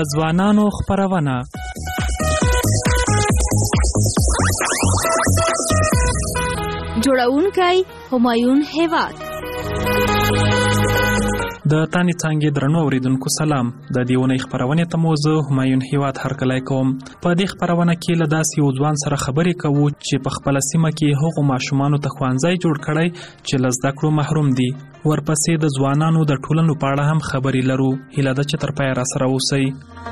ځوانانو خپرونه. جوړونکی همایون هیواد. د تانې څانګې درنو اوریدونکو سلام. د دې اونۍ خپرونې ته مو زه همایون هیواد هرکلی کوم. په دې خپرونه کې له داسې یو ځوان سره خبرې کوو چې په خپله سیمه کې هغو ماشومانو ته ښوونځی جوړ کړی چې له زده کړو محروم دي. ورپسې د ځوانانو د ټولنو په اړه هم خبرې لرو. هیله ده چې تر پایه راسره اوسئ.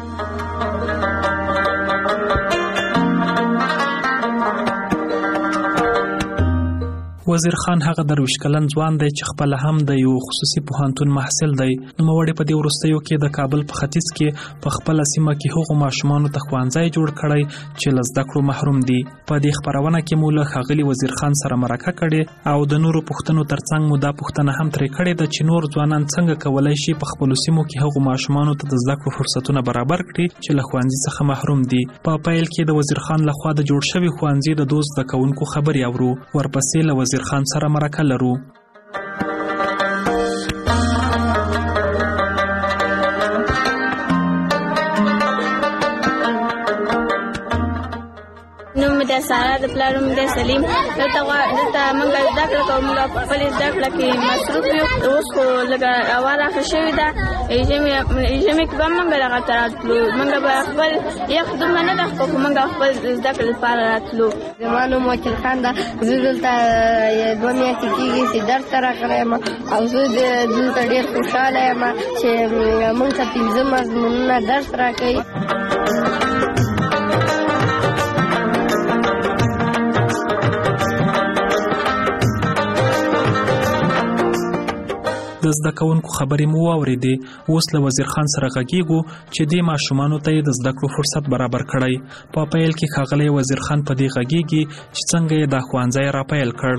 وزیر خان هغه درویش کلن ځوان دی چې خپل هم د یو خصوصي پوهنتون محصل دی. نوموړی په دې وروستیو کې د کابل په ختیځ کې په خپله سیمه کې هغو ماشومانو ته ښوونځی جوړ کړی چې له زده کړو محروم دي. په دې خپرونه کې مو له ښاغلي وزیر خان سره مرکه کړې او د نورو پوښتنو ترڅنګ مو دا پوښتنه هم ترې کړې ده چې نور ځوانان څنګه کولی شي په خپلو سیمو کې هغو ماشومانو ته د زده کړو فرصتونه برابر کړي چې له ښوونځي څخه محروم دي. په پیل کې د وزیر خان لخوا د جوړ شوي ښوونځي د دوست زده کوونکو خبرې اورو. ورپسې له وزیر خان سره مرکه لرو. سارا د پلار نوم دی سلیم. دلته موږ زده کړه کوو. موږ په خپلې زده کړه کې مصروف یو. اوس خو لږه هوا راښه شوې ده. ژمي کې به موږ دغه ته راتلو. موږ به خپل یخ دومره نه ده خو موږ خپل زده کړې لپاره راتلو. زما نوم وکیل خان ده. زه دلته 2 میاشتې کېږي چې درس ته راغلی یم او زه دلته ډېر خوشحاله یم چې موږ ته 15 مضمونونه درس راکوي. د زده کوونکو خبرې مو واورېدې. اوس له وزیر خان سره غږیږو چې دې ماشومانو ته یې د زده کړو فرصت برابر کړی. په پیل کې ښاغلی وزیر خان په دې غږیږي چې څنګه یې دا ښوونځی راپیل کړ.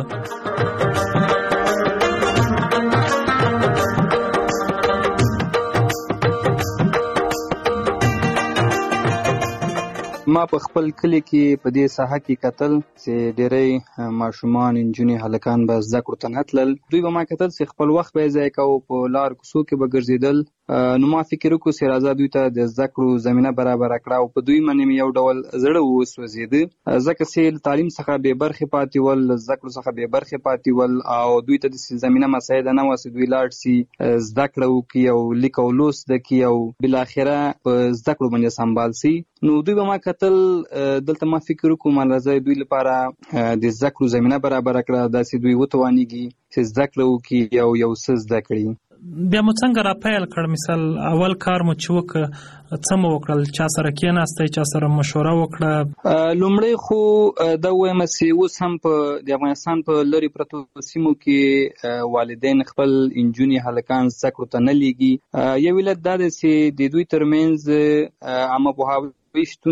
ما په خپل کلی کې په دې ساحه کې کتل چې ډېری ماشومان نجونې هلکان به زده کړو ته نه تلل. دوی به ما کتل چې خپل وخت به یې ضایع کوو، په لار کوڅو کې به ګرځېدل. نو ما فکر وکړو چې راځه دوی ته د زده کړو زمینه برابره کړه او په دوی باندې مې یو ډول زړه وسوځېده ځکه چې له تعلیم څخه بې برخې پاتې ول، له زده کړو څخه بې برخې پاتې ول او دوی ته داسې زمینه مساعده نه وه چې دوی لاړ شي زده کړه وکړي او لیک او لوست زده کړي او بالاخره په زده کړو باندې سمبال شي. نو دوی به ما کتل دلته ما فکر وکړم راځه دوی لپاره د زده کړو زمینه برابره کړه، داسې دوی وتوانېږي چې زده کړه وکړي او یو څه زده کړي. بیا مو څنګه راپیل کړ؟ مثال اول کار مو چې وکړ څه مو وکړل؟ چا سره کېناستئ؟ چا سره مشوره وکړه؟ لومړی خو دا ووایم چې اوس هم په د افغانستان په لرې پرتو سیمو کې والدین خپل نجونې هلکان زده کړو ته نه لیږي. یو علت دا دی چې د دوی ترمنځ عامه پوهاوی شتون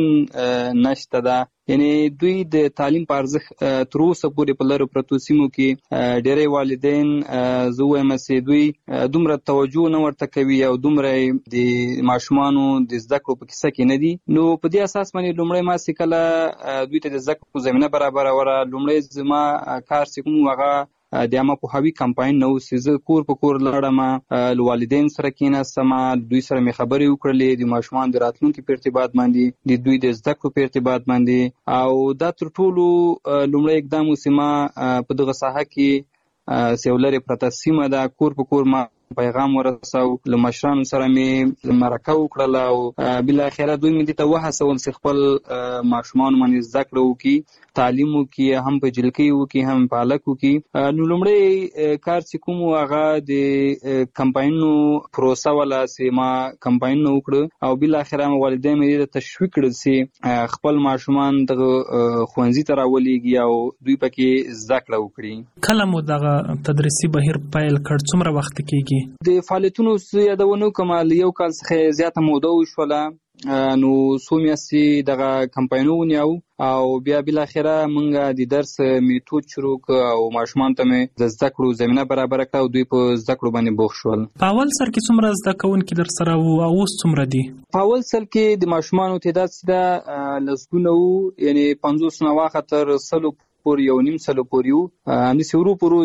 نشته ده. یعنی دوی د تعلیم په ارزښت تر اوسه پورې په لرو پرتو سیمو کې ډېری والدین زه وایم چې دوی دومره توجه نه ورته کوي او دومره د ماشومانو د زده کړو په کیسه کې نه دي. نو په دې اساس باندې لومړی ما چې کله دوی ته د زده کړو زمینه برابروله، لومړی زما کار چې کوم هغه د عامه پوهاوي کمپاین نه و چې زه کور په کور لاړم، له والدین سره کېناستم، دوی سره مې خبرې وکړلې د ماشومانو د راتلونکي په ارتباط باندې، د دوی د زده کړو په ارتباط باندې. او دا تر ټولو لومړی اقدام و چې ما په دغه ساحه کې چې یو لرې پرته سیمه ده کور په کور ما پیغام ورساو، له مشرانو سره مې مرکه وکړله او بالاخره دوی مې دې ته وهڅول چې خپل ماشومانو باندې زده کړه وکړي، تعلیم وکړي، هم په جلکۍ وکړي هم په هلک وکړي. نو لومړی کار چې کوم هغه د کمپاینونو پروسه وله چې ما کمپاینونه وکړه او بالاخره والدین مې دې تشویق کړل چې خپل ماشومان دغه ښوونځي ته راولېږي او دوی پکې زده کړه وکړي. کله مو دغه تدریسي بهیر پیل کړ؟ څومره وخت کېږي؟ د فعالیتونو یادونه کوم یو کال څخه زیاته موده وشوله. نو څو میاشتې دغه کمپاینونه ونیو او بیا بالاخره موږ د درس میتود شروع کړ او ماشومانو ته مې د زده کړو زمینه برابره کړه او دوی په زده کړو باندې بوخت شول. په اول سر کې څومره زده کوونکي در سره وو او اوس څومره دي؟ په اول سر کې د ماشومانو تعداد چې ده لسګونه وو، یعنې 50 نه واخه تر 100 پورې 1.5 سال پورې همداسې ورو په ورو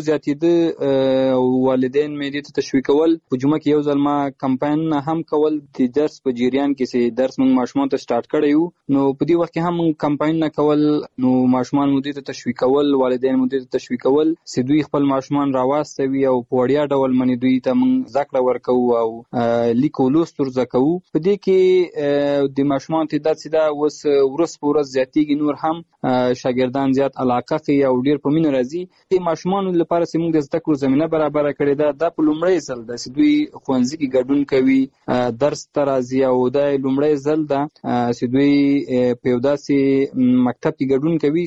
زیاتېده او والدین مې دې ته تشویق کول. په جمعه کې یو ځل ما کمپاین هم کول د درس په جریان کې چې درس موږ ماشومان ته سٹارټ کړی وو. نو په دې وخت کې هم موږ کمپاین نه کول، نو ماشومان مو دې ته تشویق کول، والدین مو دې ته تشویق کول چې دوی خپل ماشومان راواستوي او په وړیا ډول باندې دوی ته موږ زده کړه ورکوو او لیک او لوست ور زده کوو. په دې کې د ماشومان تعداد چې دا اوس ورځ په ورځ زیاتېږي، نور هم شاګردان زیات علاقه کوي او ډېر په مینه راځي. د ماشومانو لپاره چې موږ د زده کړو زمینه برابره کړې ده، دا په لومړی ځل ده چې دوی ښوونځي کې ګډون کوي، درس ته راځي او دا لومړی ځل ده چې دوی په یو داسې مکتب کې ګډون کوي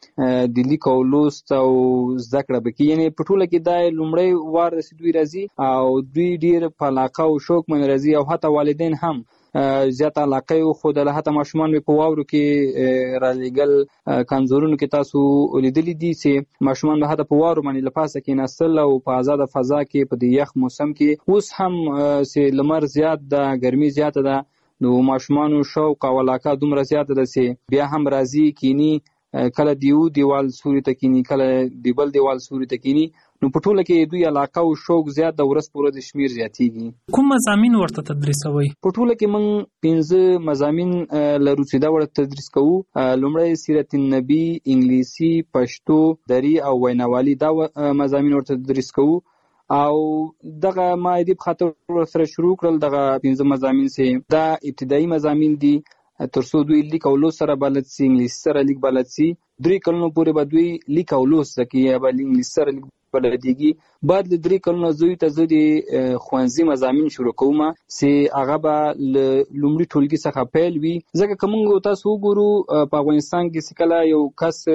چې د لیک او لوست او زده کړه وکړي. یعنې په ټوله کې دا لومړی وار ده چې دوی راځي او دوی ډېر په علاقه او شوق باندې راځي او حتی والدین هم زیات علاقه یې وښودله. حتی ماشومان مې په واورو کې رالیږل، کانزورونو کې تاسو لیدلي دي چې ماشومان به حتی په واورو باندې له پاسه کېناستل او په آزاده فضا کې په دې یخ موسم کې. اوس هم چې لمر زیات ده، ګرمي زیاته ده، نو ماشومانو شوق او علاقه دومره زیاته ده چې بیا هم راځي کینی، کله د یو دیوال سوري ته کینی، کله د بل دیوال سوري ته کینی. نو په ټوله کې دوی علاقه او شوق زیات د ورځ په ورځ شمیر زیاتېږي. کوم مضامین ورته تدریسوي؟ په ټوله کې موږ 15 مضامین لرو چې دا ورته تدریس کوو. لومړی سیرت النبی، انګلیسي، پښتو، دري او ویناوالي، دا مضامین ورته تدریس کوو. او دغه ما دې په خاطر سره شروع کړل دغه 15 مضامین چې دا ابتدایي مضامین دي ترڅو دوی لیک او لوست سره بلد سي، انګلیسي سره لیک بلد سي. 3 کلونو پورې به دوی لیک او لوست زده کوي یا به انګلیسي سره لیک بلدیږي. بعد له 3 کلونو زوی ته زه د ښوونځي مضامین شروع کوم چې هغه به له لومړي ټولګي څخه پیل وي. ځکه که موږ تاسو وګورو په افغانستان کې چې کله یو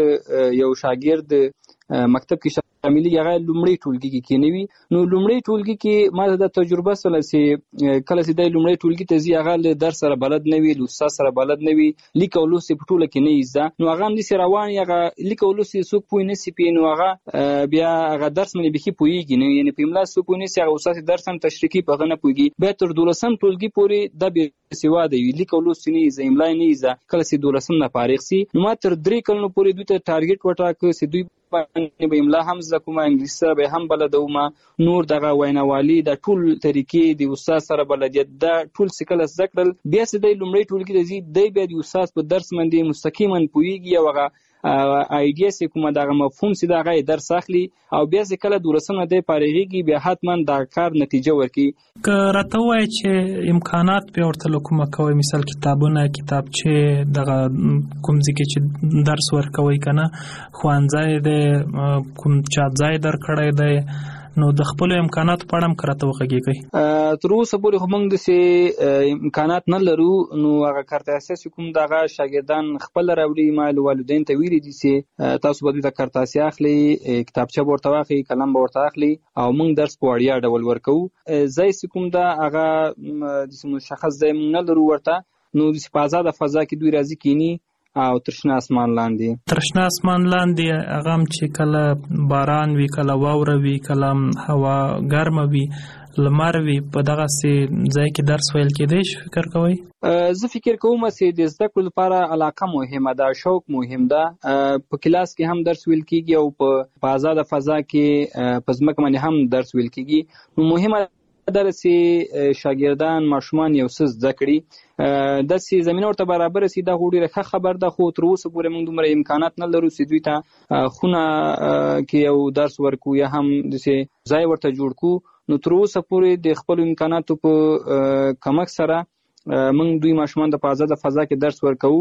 کس یو شاګرد مکتب کې شاملي هغه لومړی ټولګي کې کېنوي، نو لومړی ټولګي کې ما د تجربه سره چې کله چې د لومړی ټولګي ته ځي هغه له درس سره بلد نه وي، له استاد سره بلد نه وي، لیک او لوست په ټوله کې نه زده. نو هغه هم داسې روان هغه لیک او لوست څوک پوه نه سي نو هغه بیا هغه درس باندې بیخي پوهېږي نه، یعنې په املا څوک پوه نه سي، هغه استاد درس هم تشریح کوي په هغه نه پوهېږي. بیا تر 12 ټولګي پورې دا بېسواده وي، لیک او لوست نه زده، املا نه زده. کله چې 12 نه فارغ سي نو ما تر 3 کلونو پورې دوی ته ټارګېټ وټاکه چې دوی باندې به املا هم زده کوم، انګلیسي سره به هم بلدوم، نور دغه ویناوالي د ټول طریقې د استاد سره بلدیت دا ټول چې کله زده کړل بیا چې دی لومړی ټولګي ته ځي دی بیا د استاد په درس باندې مستقیما پوهېږي او هغه آیډیا چې کومه دغه مفهوم چې د هغه درس اخلي او بیا چې کله 12 نه دی فارغېږي بیا حتما د کار نتیجه ورکوي. که راته ووایي چې امکانات بیا ورته له کومه کوئ، مثال کتابونه، کتابچې، دغه کوم ځای کې چې درس ورکوئ که نه، ښوونځی دی، کوم چاپ ځای درکړی دی، نو د خپلو امکاناتو په اړه هم که راته وغږېږئ. تر اوسه پورې خو موږ داسې امکانات نه لرو، نو هغه کارت اساسي کوم دغه شاګردان خپله راوړي. ما له والدینو ته ویلي دي چې تاسو به دوی ته کارت اساسي اخلئ، کتابچه به ورته واخلئ، قلم به ورته اخلئ او موږ درس په وړیا ډول ورکوو. ځای چې کوم ده هغه داسې مشخص ځای موږ نه لرو ورته، نو داسې په ازاده فضا کې دوی راځي کینی او ترشنه اسمان لاندې. ترشنه اسمان لاندې هغه هم چې کله باران وي، کله واوره وي، کله هوا ګرمه وي، لمر وي، په دغسې ځای کې درس ویل کېدی شي فکر کوئ؟ زه فکر کوم چې د زده کړو لپاره علاقه مهمه ده، شوق مهم ده. په کلاس کې هم درس ویل کېږي او په آزاده فضا کې په ځمکه باندې هم درس ویل کېږي. نو مهمه ده چې شاګردان ماشومان یو څه زده کړي، داسې زمینه ورته برابره سي. دا خو ډېره ښه خبر ده، خو تر اوسه پورې موږ دومره امکانات نه لرو چې دوی ته خونه کې یو درس ورکو یا هم داسې ځای ورته جوړ کړو. نو تر اوسه پورې د خپلو امکاناتو په کمک سره موږ دوی ماشومان ته په آزاده فضا کې درس ورکوو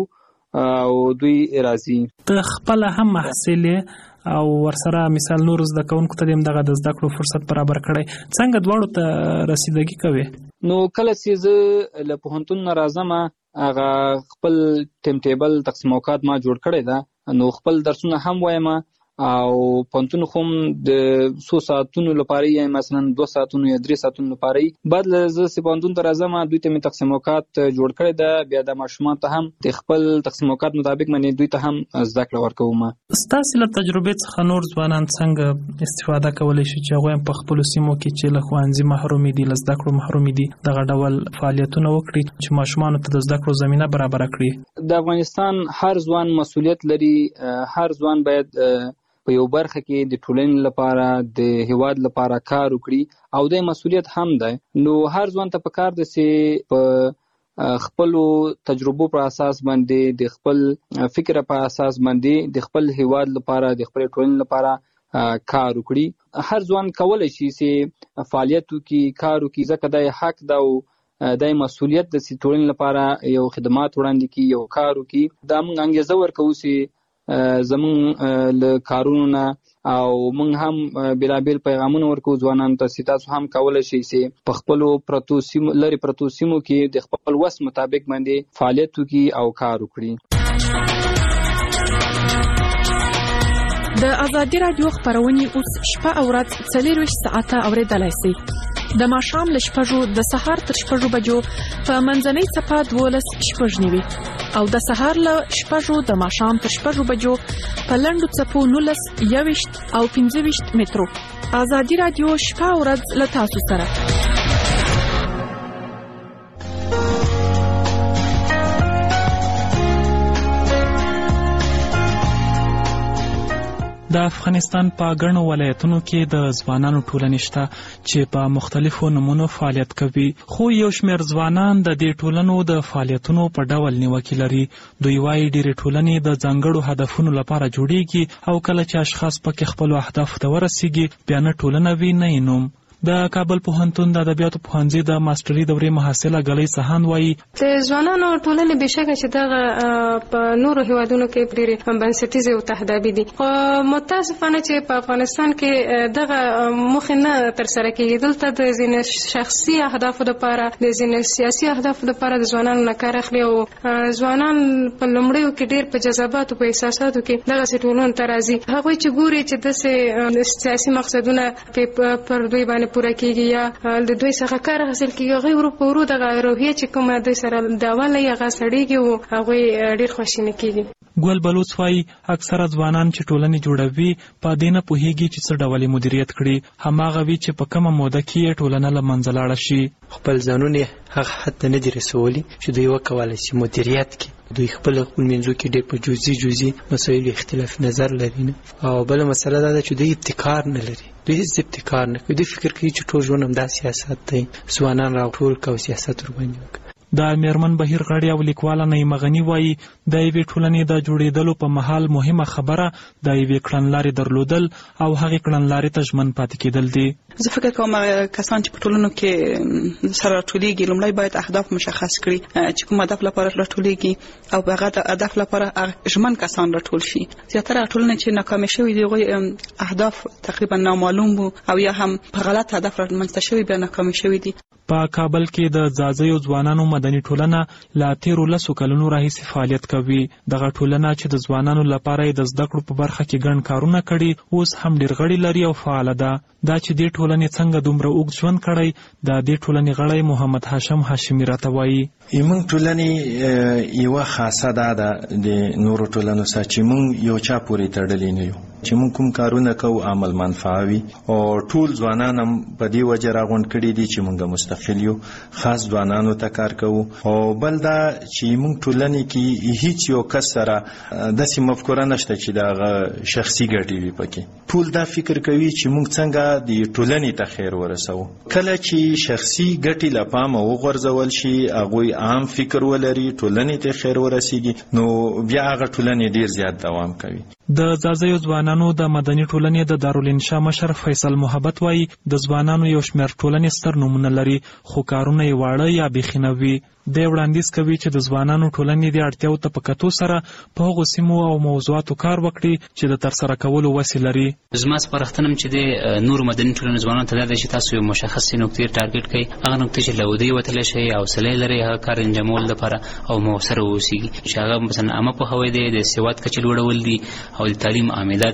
او دوی راځي. ته خپله هم محصل او ورسره مثال نور زده کوونکو ته هم دغه د زده کړو فرصت برابر کړی، څنګه دواړو ته رسیدګي کوي؟ نو کله چې زه له پوهنتون نه راځم هغه خپل ټیم ټیبل تقسیم اوقات ما جوړ کړی ده، نو خپل درسونه هم وایم او پونتون خو د 100 ساعتونو لپاره یې مثلا 2 ساعتونو یا 3 ساعتونو لپاره بعد له پونتون تر ازمه دوی ته می تقسیم اوقات جوړ کړی دا بیا د ماشومان ته هم د خپل تقسیم اوقات مطابق باندې دوی ته هم زده کړه ورکوم. ستاسو له تجربې څخه نور ځوانان څنګه استفاده کولی شي چې هغه په خپل سیمو کې چې له ښوونځي محروم دي له زده کړو محروم دي دغه ډول فعالیتونه وکړي چې ماشومان ته د زده کړو زمينه برابر کړي؟ د افغانستان هر ځوان مسؤلیت لري، هر ځوان باید په یو برخه کې د ټولنې لپاره د هیواد لپاره کار وکړي او د مسؤلیت هم ده. نو هر ځوان ته پکار ده چې په خپل تجربو پر اساس باندې د خپل فکر په اساس باندې د خپل هیواد لپاره د خپل ټولنې لپاره کار وکړي. هر ځوان کولای شي چې فعالیت وکړي، کار وکړي، ځکه د حق ده او د مسؤلیت د ټولنې لپاره یو خدمات وړاندې کړي، یو کار وکړي. دا موږ انګیزه ورکوو چې زمون له کارونو نه او موږ هم بلابل پیغامونه ورکو ځوانانو ته چې تاسو هم کولای شئ چې په خپل پرتو سیمو کې د خپل وس مطابق باندې فعالیت وکړي او کار وکړي. د ازادي رادیو خبرونه اوس شپه او ورځ 24 ساعته اوریدلای شئ. د ماښام له 6 د سهار تر 6 بجو په منځنۍ صفه 12:09 او د سهار له 6 د ماښام تر 6 بجو په لنډو صفو 19 او 15 مترو. ازادي رادیو شپه او ورځ له تاسو سره. د افغانستان په ګڼو ولایتونو کې د ځوانانو ټولنې شته چې په مختلفو نمونو فعالیت کوي، خو یو شمېر ځوانان د دې ټولنو د فعالیتونو په ډول نیوکې لري. دوی وايي ډېرې ټولنې د ځانګړو هدفونو لپاره جوړیږي او کله چې اشخاص پکې خپلو اهدافو ته ورسیږي بیا نه ټولنه وي نه یې نوم. د کابل پوهنتون د ادبیاتو پوهنځي د ماستري دورې محصله ګلۍ سهان وايي د ځوانانو ټولنې بشکه چې دغه په نورو هیوادونو کې ډېرې بنسټیزې او تهدابي دي، خو متاسفانه چې په افغانستان کې دغه موخې نه ترسره کېږي. دلته د ځینې شخصي اهدافو لپاره د ځینې سیاسي اهدافو لپاره د ځوانانو نه کار اخلي او ځوانان په لومړیو کې ډېر په جذباتو په احساساتو کې دغسې ټولنو ته راځي. هغوی چې ګوري چې داسې سیاسي مقصدونه پر دوی باندې پوره کېږي یا د دوی څخه کار حاصل کېږي، هغوی ورو په ورو دغه روحیه چې کومه دوی سره د اوله یې هغه سړېږي او هغوی ډېر خواشینه کېږي. ګل بلوڅ وايي اکثره ځوانان چې ټولنې جوړوي په دې نه پوهېږي چې څه ډول مدیریت کړي، هماغه وي چې په کومه موده کې ټولنه له منځه لاړه شي. خپل ځانونه هغه حد ته نه دي رسولي چې دوی وکولای شي مدیریت کړي. دوی خپل منځو کې ډېر په جزئي مسایلو اختلاف نظر لري نه، او بل مسله دا ده چې دوی ابتکار نه لري. دوی هیڅ ابتکار نه کوي. دوی فکر کوي چې ټول ژوند همدا سیاست دی، ځوانان راټول کړه او سیاست ورباندې وکړه. د میرمن بهیر غړي او لیکواله نعیمه غني وايي د یوې ټولنې د جوړېدلو په مهال مهمه خبره د یوې کړنلارې درلودل او هغې کړنلارې ته ژمن پاتې کېدل دي. زه فکر کوم کسان چې په ټولنو کې سره راټولېږي لومړی باید اهداف مشخص کړي چې کوم هدف لپاره راټولېږي او هغه د هدف لپاره ژمن کسان راټول شي. زیاتره ټولنې چې ناکامې شوي دي هغوی اهداف تقریبا نامعلوم وو او یا هم په غلط هدف رامنځته شوي بیا ناکامې شوي دي. په کابل کې د ځاځیو ځوانانو مدني ټولنه لا 13 کلونو راهیسې فعالیت کوي. دغه ټولنه چې د ځوانانو لپاره د زده کړو په برخه کې ګڼ کارونه کړي اوس هم ډېر غړي لري او فعاله ده. دا چې دې ټولنې څنګه دومره اوږد ژوند کړی د دې ټولنې غړی محمد هاشم هاشمي راته وایي موږ ټولنې یوه خاصه ده د نورو ټولنو سره چې موږ یو چا پورې تړلي نه یو، چې موږ کوم کارونه کوو عمل منفعه وي او ټول ځوانان هم په دې وجه راغونډ کړي دي چې موږ مستقل یو، خاص ځوانانو ته کار کوو. او بل دا چې موږ ټولنې کې هیڅ یو کس سره داسې مفکوره نشته چې د شخصي ګټې وي پکې. ټول دا فکر کوي چې موږ څنګه د ټولنې ته خیر ورسوو. کله چې شخصي ګټې له پامه وغورځول شي، هغوی عام فکر ولري، ټولنې ته خیر ورسیږي، نو بیا هغه ټولنې ډیر زیات دوام کوي. د ځاځیو ځوانانو د مدني ټولنې د دارالانشا مشر فیصل محبت وايي د ځوانانو یو شمېر ټولنې ستر نومونه لري خو کارونه یې واړه یا بیخي نه وي. دی وړاندیز کوي چې د ځوانانو ټولنې د اړتیاو ته په کتو سره په هغو سیمو او موضوعاتو کار وکړي چې د ترسره کولو وسې لري. زما سپارښتنه هم چې د نورو مدني ټولنو ځوانانو ته دا ده چې تاسو یو مشخصې نقطې ټارګټ کړئ، هغه نقطې چې له ودې وتلی شئ، حوصله لرئ هغه کار انجامولو لپاره او مؤثره واوسیږي، چې هغه مثلا عامه پوهاوی دی، د سواد کچې لوړول دي او د تعلیم عامله ده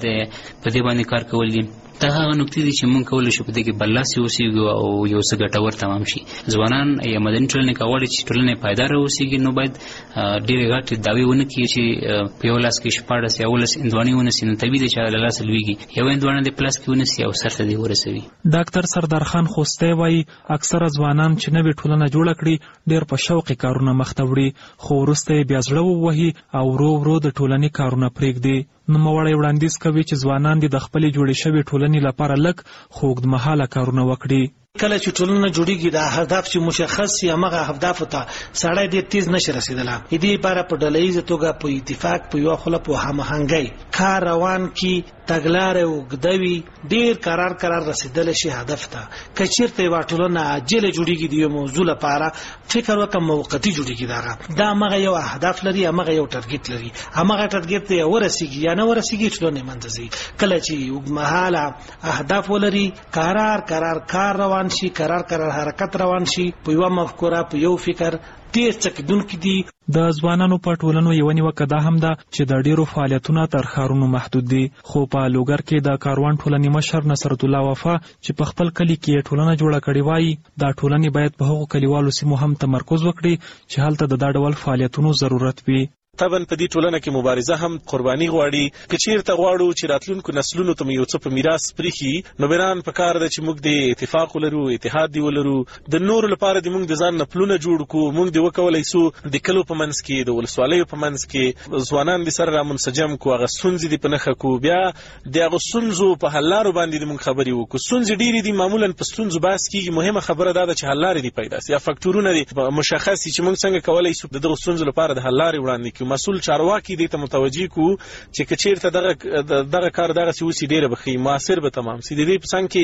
په دې باندې کار کول دي. دا هغه نکتې دي چې موږ کولی شو په دې کې برلاسي اوسېږو او یو څه ګټور تمام شي. ځوانان یا مدني ټولنې که غواړي چې ټولنه پایداره اوسېږي نو باید ډېرې غټې دعوې ونه کړي چې په یو لاس کې 14 یا 18 هندواڼې ونیسي. نو طبیعي دی چې له لاسه لوېږي، یو هندواڼه دې په لاس کې ونیسي او سر ته دې ورسوي. ډاکټر سردار خان خوستی وایي اکثره ځوانان چې نوې ټولنه جوړه کړي ډېر په شوقي کارونه مخته وړي، خو وروسته یې بیا زړه ووهي او ورو ورو د ټولنې کارونه پرېږدي. نوموړی وړاندیز کوي چې ځوانان دې د خپلې جوړې شوې ټولنې لپاره لږ خو اوږدمهاله کارونه وکړي. کله چې ټولنه جوړیږي د هدف چې مشخص شي هغه اهداف ته سړی ډېر تیز نشي رسیدلی. دې لپاره په ډلهییزه توګه په اتفاق په یوه خوله په هماهنګۍ کار روان کړي، تګلارې اوږده وي، ډېر قرار رسیدلی شي هدف ته. که چېرته یوه ټولنه عاجله جوړیږي د یو موضوع لپاره فکر وکړه موقتي جوړیږي، دا همغه یو اهداف لري، همغه یو ټارګټ لري، همغه ټارګټ ته ورسیږي یا نه ورسیږي ټولنې منځ ځي. کله چې اوږدمهاله اهداف ولري، قرار کار روان شي، قرار حرکت روان شي، په یو مفکوره په یو فکر ډېر څه کېدونکي دي. د ځوانانو په ټولنو یوه نیوکه دا هم ده چې د ډېرو فعالیتونه تر ښارونو محدود دي. خو په لوګر کې د کاروان ټولنې مشر نصرت الله وفا چې په خپل کلي کې ټولنه جوړه کړې وایي دا ټولنې باید په هغو کلیوالو سیمو هم تمرکز وکړي چې هلته د دا ډول فعالیتونو ضرورت وي. طبعا په دې ټولنه کې مبارزه هم قرباني غواړي. که چیرته غواړو چې راتلونکو نسلونو ته یو څه په میراث پریښي، نو بیران په کار ده چې موږ د اتفاق ولرو، اتحاد دی ولرو. د نورو لپاره د موږ د ځان نه پلونه جوړ کړو. موږ د وکولای سو د کلو په منځ کې، د ولسوالیو په منځ کې ځوانان د سره را منسجم کو، هغه ستونزې دي په نښه کو، بیا د هغه ستونزو په حل لارو باندې د موږ خبرې وکړو. ستونزې ډېرې دي، معمولا په ستونزو بحث کېږي، مهمه خبره دا ده چې حل لارې دي پیدا سي یا فکټورونه دي مشخص سي چې موږ څنګه کولای سو د دغو ستونزو لپاره د حل لارې وړاندې کړو. مسؤل چارواکي دې ته متوجي کو چې که چیرته دغه کار دغسې وسي ډېره به ښه موثر به تمام سي. د دې په څنګ کې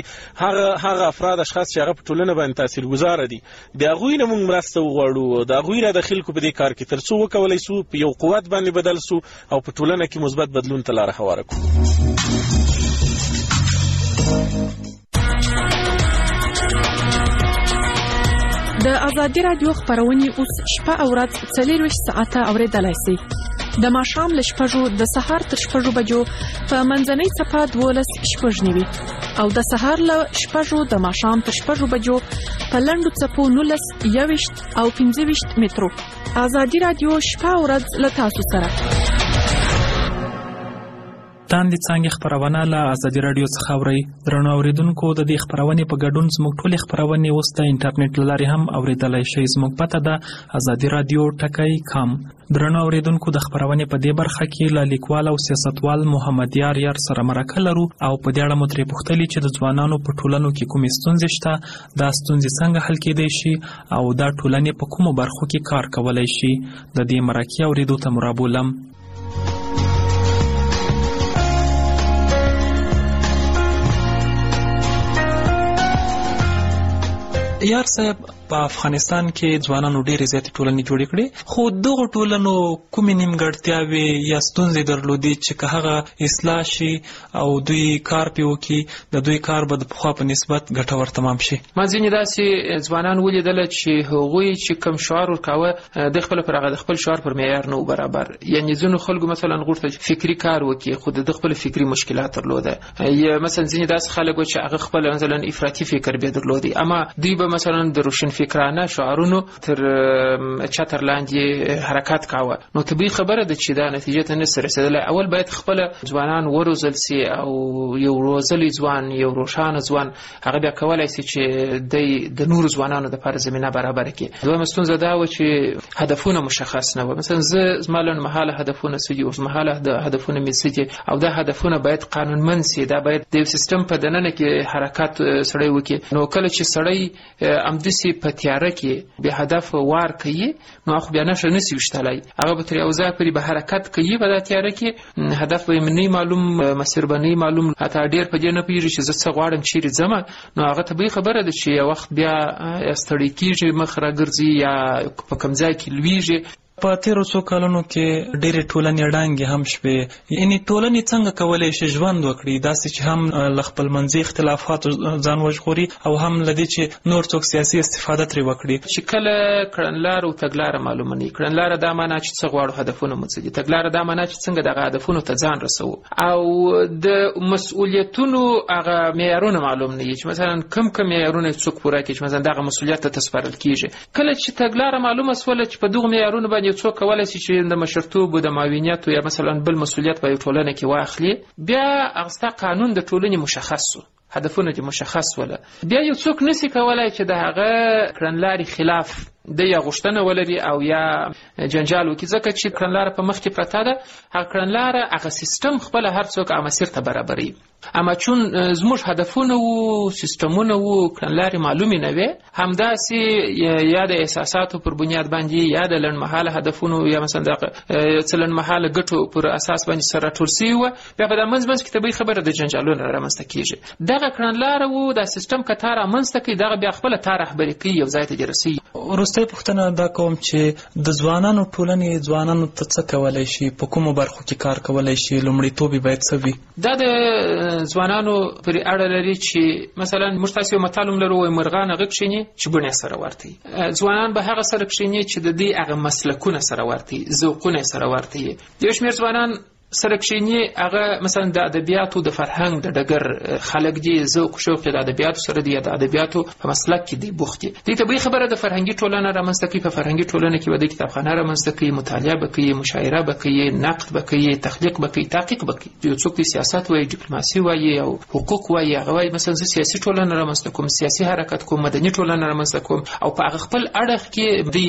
هغه افراد اشخاص چې هغه په ټولنه باندې تاثیرګذاره دي، د هغوی نه موږ مرسته وغواړو، د هغوی را داخل کو په دې کار کې، تر څو وکولی سو په یو قوت باندې بدل سو او په ټولنه کې مثبت بدلون ته لاره هواره کړو. د ازادي راډیو خبرونه اوس شپه او ورځ 24 ساعته اوریدلای شئ. د ماښام له 6 د سهار تر 6 بجو په منځنۍ صفه 12:09 او د سهار له 6 د ماښام تر 6 بجو په لنډو څپو 19 او 15 مترو. ازادي راډیو شپه او ورځ له تاسو سره. تاندې څنګه خبرونه له ازادي راډیو څخه اورئ. درنو اوریدونکو، د دې خبرونې په ګډون زموږ ټولې خبرونې اوس د انټرنیټ له لارې هم اوریدلای شئ. زموږ پته ده azadiradyo.com. درنو اوریدونکو، د خبرونې په دې برخه کې له لیکوال او سیاستوال محمد یار سره مرکه لرو او په دې اړه مو ترې پوښتلي چې د ځوانانو په ټولنو کې کومې ستونزې شته، دا ستونزې څنګه حل کېدای شي او دا ټولنې په کومو برخو کې کار کولی شي. د دې مرکې اوریدو ته مو رابولم. یار صاحب، په افغانستان کې ځوانانو ډېرې زیاتې ټولنې جوړې کړې، خو دغو ټولنو کومې نیمګړتیاوې یا ستونزې درلودې چې که هغه اصلاح شي او دوی کار پرې وکړي، د دوی کار به د پخوا په نسبت ګټور تمام شي. ما ځینې داسې ځوانان ولیدله چې هغوی چې کوم شعار ورکاوه د خپل پر هغه د خپل شعار پر معیار نه و برابر. یعنې ځینو خلکو مثلا غوښتل چې فکري کار وکړي خو د خپل فکري مشکلات درلوده، یا مثلا ځینې داسې خلک و چې هغه خپل مثلا افراطي فکر به درلودي، اما دوی به مثلا د روشن فکرانه شعارونو تر چتر لاندې حرکت کاوه. نو طبیعي خبره ده چې دا نتیجه ته نشي رسیدلی. اول باید خپل ځوانان وروزل سي او یو روزلي ځوان، یو روښانه ځوان هغه بیا کولای سي چې د نورو ځوانانو لپاره زمينه برابر کړي. دویمه ستونزه دا و چې هدفونه مشخص نه و. مثلا زما لنډمهاله هدفونه څه دي، اوږدمهاله هدفونه مې څه دي، او دا هدفونه باید قانونمند سي. دا باید د یو سیستم په دننه کې حرکت سړی وکړي. نو کله چې سړی امدسي په تیاره کې به هدف وار کوي، نو خو بیا نشي وشتلای، هغه به تر یو ځای پورې به حرکت کوي، په تیاره کې هدف به نه معلوم، مسیر به نه معلوم، حتی ډیر په دې نه پیږي چې زه څه غواړم چیرې ځم. نو هغه طبیعي خبره ده چې یو وخت بیا ستړی کیږي، مخ راګرځي یا په کوم ځای کې لویږي. په تیرو څو کلونو کې ډېرې ټولنې ړنګې هم شوې. یعنې ټولنې څنګه کولی شي ژوند وکړي داسې چې هم له خپلمنځي اختلافاتو ځان وژغوري او هم له دې چې نور څوک سیاسي استفاده ترې وکړي. چې کله کړنلاره او تګلاره معلومه نه وي، کړنلاره دا معنا چې څه غواړو، هدفونه مو څه دي، تګلاره دا معنا چې څنګه دغه هدفونو ته ځان رسوو، او د مسؤلیتونو هغه معیارونه معلوم نه وي چې مثلا کم معیارونه څوک پوره کړي چې مثلا دغه مسؤلیت ته سپارل کیږي. کله چې تګلاره معلومه سوله چې په دغه معیارونو باندې څوک کولای شي چې د مشرتوب او د معاونیت یا مثلا بل مسؤلیت په ټولنه کې واخلي، بیا هغه قانون د ټولنې مشخص شو، هدفونه دې مشخص وله، بیا یو څوک نسی کولای چې د هغه کړنلارې خلاف د یا غوښتنه ولري او یا جنجال وکړي، ځکه چې کړنلاره په مخ کې پرته ده. هغه کړنلاره هغه سیستم خپل هر څوک هغه مسیر ته برابري، اما چون زموږ هدفونه وو، سیستمونه وو، کړنلارې معلومې نه وې، همداسې یا د احساساتو پر بنیاد باندې یا د لنډمهاله هدفونو یا مثلا د څه لنډمهاله ګټو پر اساس باندې سره راټول شوي وه، بیا په دا منځ کې طبیعي خبره د جنجالونو رامنځته کېږي. دغه کړنلاره وو، دا سیستم که تا رامنځته کړي، دغه بیا خپله تا رهبري کوي، یو ځای ته دې رسوي. وروستۍ پوښتنه دا کوم چې د ځوانانو ټولنې ځوانانو ته څه کولی شي، په کومو برخو کې کار کولی شي، لومړیتوب یې باید څه وي؟ دا د ځوانانو پرې اړه لري چې مثلا موږ تاسې یو متل هم لرو، وایي مرغان هغه کښېني چې بڼې سره ورته وي. ځوانان به هغه سره کښېني چې د دې هغه مسلکونه سره ورته وي، ذوقونه یې سره ورته وي. یو شمېر ځوانان سره کښېني هغه مثلا د ادبیاتو د فرهنګ د ډګر خلک دي، ذوق شوق د ادبیاتو سره دی، د ادبیاتو په مسلک کې دی بوخت دي. دې طبیعي خبره د فرهنګي ټولنه رامنځته کوي، په فرهنګي ټولنه کې به د کتابخانه رامنځته کوي، مطالعه به کوي، مشاعره به کوي، نقد به کوي، تخلیق به کوي، تحقیق به کوي. یو څوک د سیاست وایي، ډیپلوماسي وایي او حقوق وایي، هغه وایي مثلا زه سیاسي ټولنه رامنځته کوم، سیاسي حرکت کوم، مدني ټولنه رامنځته کوم، او په هغه خپل اړخ کې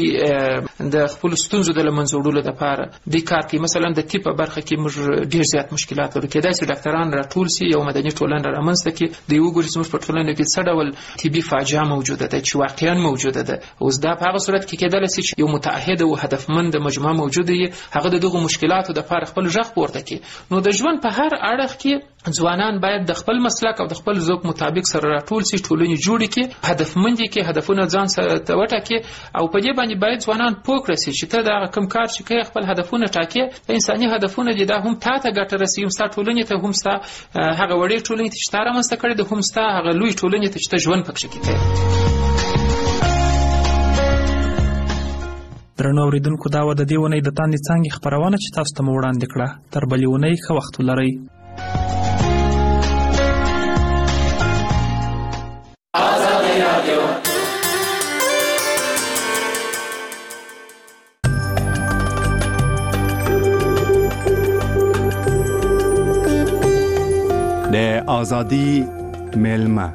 د خپل ستونزو د له منځه وړلو لپاره دې کار کوي. مثلا د طب په برخه کې موږ ډېر زیات مشکلات لرو، کېدای شي ډاکټران راټول شي، یو مدني ټولنه رامنځته کړي، دوی وګوري زموږ په ټولنه کې څه ډول طبي فاجعه موجوده ده چې واقعا موجوده ده. اوس دا په هغه صورت کې کېدلی شي چې یو متعهد او هدفمند مجموعه موجوده وي، هغه د دغو مشکلاتو دپاره خپل غږ پورته کړي. نو د ژوند په هر اړخ کې ځوانان باید د خپل مسلک او د خپل ذوق مطابق سره راټول شي، ټولنې جوړې کړي، هدفمند کړي، هدفونه ځان سره وټاکي، او په دې باندې باید ځوانان پوه کړي چې ته دا کوم کار چې کوي خپل هدفونه ټاکي، انساني هدفونه دي، دا هم تا ته ګټه رسوي، هم ستا ټولنې ته، هم ستا هغه وړې ټولنې ته چې تا رامنځته کړې ده، هم ستا هغه لوی ټولنې ته چې ته ژوند پکښې کوې. درنو اورېدونکو، دا وه د دې اونۍ د تاندې څانګې خپرونه چې تاسو ته مو وړاندې کړه. تر بلې اونۍ ښه وخت ولرئ. د آزادی میلمه.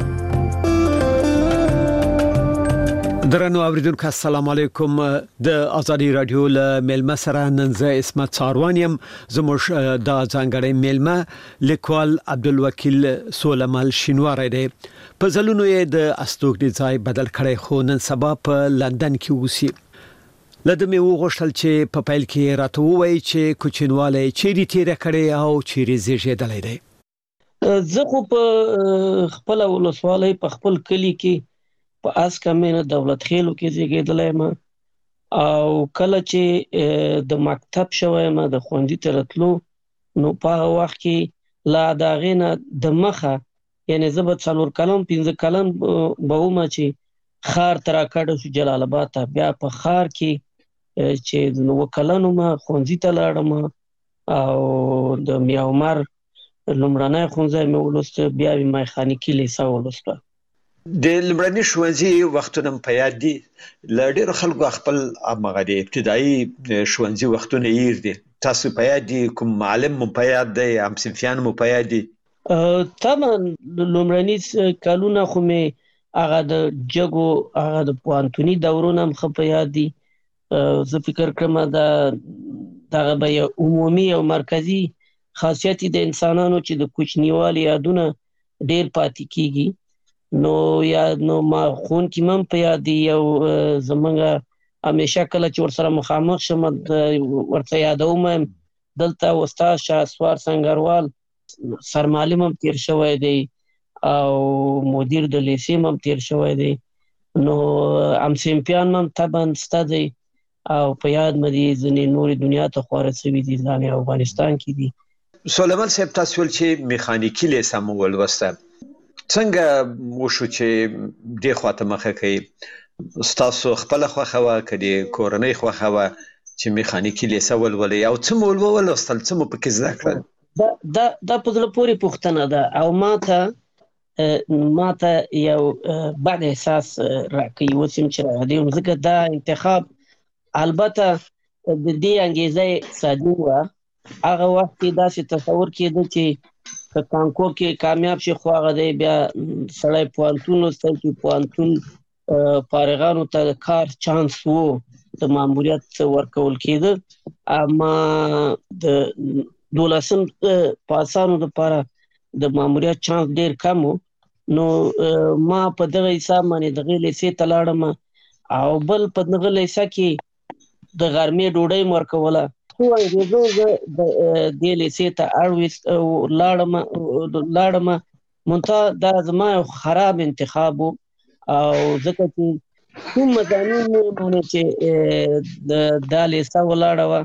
درنو اوریدونکو السلام علیکم. د آزادی رادیو له میلمه سره نن زه اسمت څاروانیم. زموږ د ځانګړي میلمه لیکوال عبدالوکیل سولمال شینواری دی. په ځلونو یې د استوګنې ځای بدل کړی، خو نن سبا په لندن کې اوسي. لدې مې وغوښتل چې په پیل کې راته ووایي چې کوچنوالی چیرې تېره کړې او چیرې زیږېدلی دی. زه خو په خپل ولسوالۍ په خپل کلی کې په اسکمینه دولت خیلو کې زیږېدلی یم، او کله چې د مکتب شوی یم د ښوونځي ته راتلو، نو په هغه وخت کې لا د هغې نه د مخه، یعنې زه به 4 کلن 5 کلن به وم چې ښار ته راکډه شو جلال آباد ته. بیا په ښار کې چې 9 کلن وم ښوونځي ته لاړم، او د میا عمر لومړنی ښوونځی مې ولوسته، بیا مې میخانیکي لیسه ولوسته. د لومړني ښوونځي وختونه په یاد دي؟ له ډېرو خلکو خپل هغه د ابتدایي ښوونځي وختونه هیر دي. تاسو په یاد دي؟ کوم معلم مو په یاد دی؟ همصنفیان مو په یاد دي؟ طبعا لومړني کلونه خو مې هغه د جګو هغه د پوهنتوني دورونه هم ښه په یاد دي. زه فکر کوم دغه به یو عمومي او مرکزي خاصیت د انسانانو چې د کوچنیوالي یادونه ډېر پاتې کیږي. نو ما ښوونکي هم په یاد دي. یو زمونږ همیشه کله چې ورسره مخامخ شم ورته یادوم، دلته استاد شهسوار سنګروال سرمعلم هم تیر شوی دی، او مدیر د لیسې هم تیر شوی دی. نو همصنفیان هم طبعا سته دی، او په یاد مې ځینې نورې دنیا ته خواره شوي دي ځان افغانستان کې دي. سلیمان صاحب تاسو ول چې میخانیکي لیسه مو ولوسته څنګه وشو چې دې خواته مخه کوي ستاسو خپل خوخه وا کړي کورنۍ خوخه وا چې میخانیکي لیسه ولولې او څه مول ولوستل څه مو پکې زده کړل؟ دا په زړه پورې پوښتنه ده او ماته یو بعد احساس راکوي اوس چې راغلی یم ځکه دا انتخاب البته د دې انګیزه اقتصادي وه. هغه وخت کې داسې تصور کېده چې که کانکور کې کامیاب شي خو هغه دی بیا سړی پوهنتون لوستل چې پوهنتون فارغانو ته د کار چانس وو د ماموریت ورکول کېده. اما د 12 پاسانو لپاره د ماموریت چانس ډېر کم وو. نو ما په دغه حساب باندې دغه لیسې ته لاړم او بل په دغه لیسه کې د غرمې ډوډۍ مې ورکوله. خو انګېزو زه د دې لیسې ته لاړم منتها دا زما یو خراب انتخاب و او ځکه چې کوم مضامین مې باندې چې دا لیسه ولاړه وه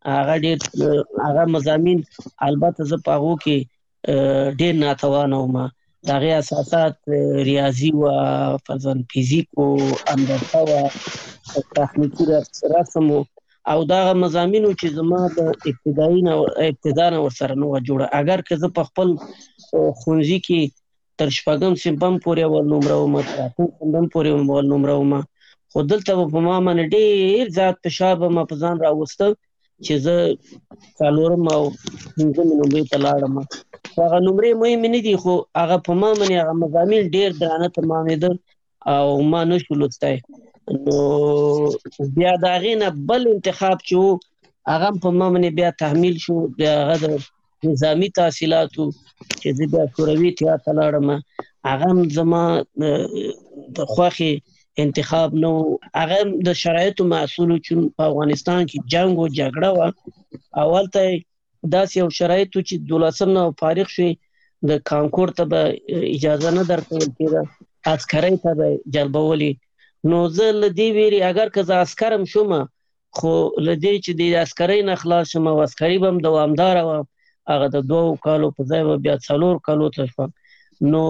هغه مضامین البته زه په هغو کې ډېر ناتوانه وم. د هغې اساسات ریاضي وه، فرضاً فزیک و، هندسه وه، تخنیکي رسم و او دغه مضامینو چې زما د ابتدا نه ورسره نه وه جوړه. اگر که زه په خپل ښوونځي کې تر 6م صنف هم پورې اول نمره وم، تر 8م صنف هم پورې اول نمره وم، خو دلته به په ما باندې ډېر زیات فشار به ما په ځان راوسته چې زه 4م او 5مې نمرې ته لاړم. هغه نمرې مهمې نه دي خو هغه په ما باندې هغه مضامین ډېر درانه تمامېدل او ما نشو لوستی. نو بیا د هغې نه بل انتخاب چې و هغه په ما باندې بیا تحمیل شو د هغه د نظامي تحصیلاتو چې زه بیا شوروي اتحاد ته لاړم. هغه هم زما د خوښې انتخاب نه و. هغه د شرایطو محصول چې په افغانستان کې جنګ و جګړه وه او هلته داسې یو شرایط و چې 12 نه فارغ شوې د کانکور ته به اجازه نه درکول کېده، عسکرۍ ته به جلبولې. نو زه له دې ویرې اگر که زه عسکر هم شوم خو له دې چې د عسکرۍ نه خلاص شم او عسکري به هم دوامداره وه هغه د 2 کالو په ځای به بیا 4 کالو ته شوم. نو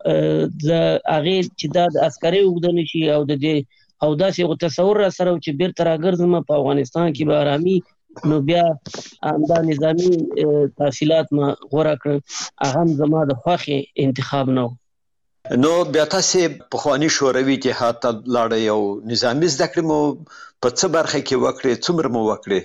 زه هغې چې دا د عسکرۍ اوږده نه شي او د دې او داسې یو تصور را سره و چې بیرته راګرځم په افغانستان کې به ارامي نو بیا همدا نظامي تحصیلات ما غوره کړل. هغه هم زما د خوښې انتخاب نه و. نو بیا تاسې پخواني شوروي اتحاد ته لاړئ او نظامي زده کړې مو په څه برخه کې وکړې؟ څومره مو وکړې؟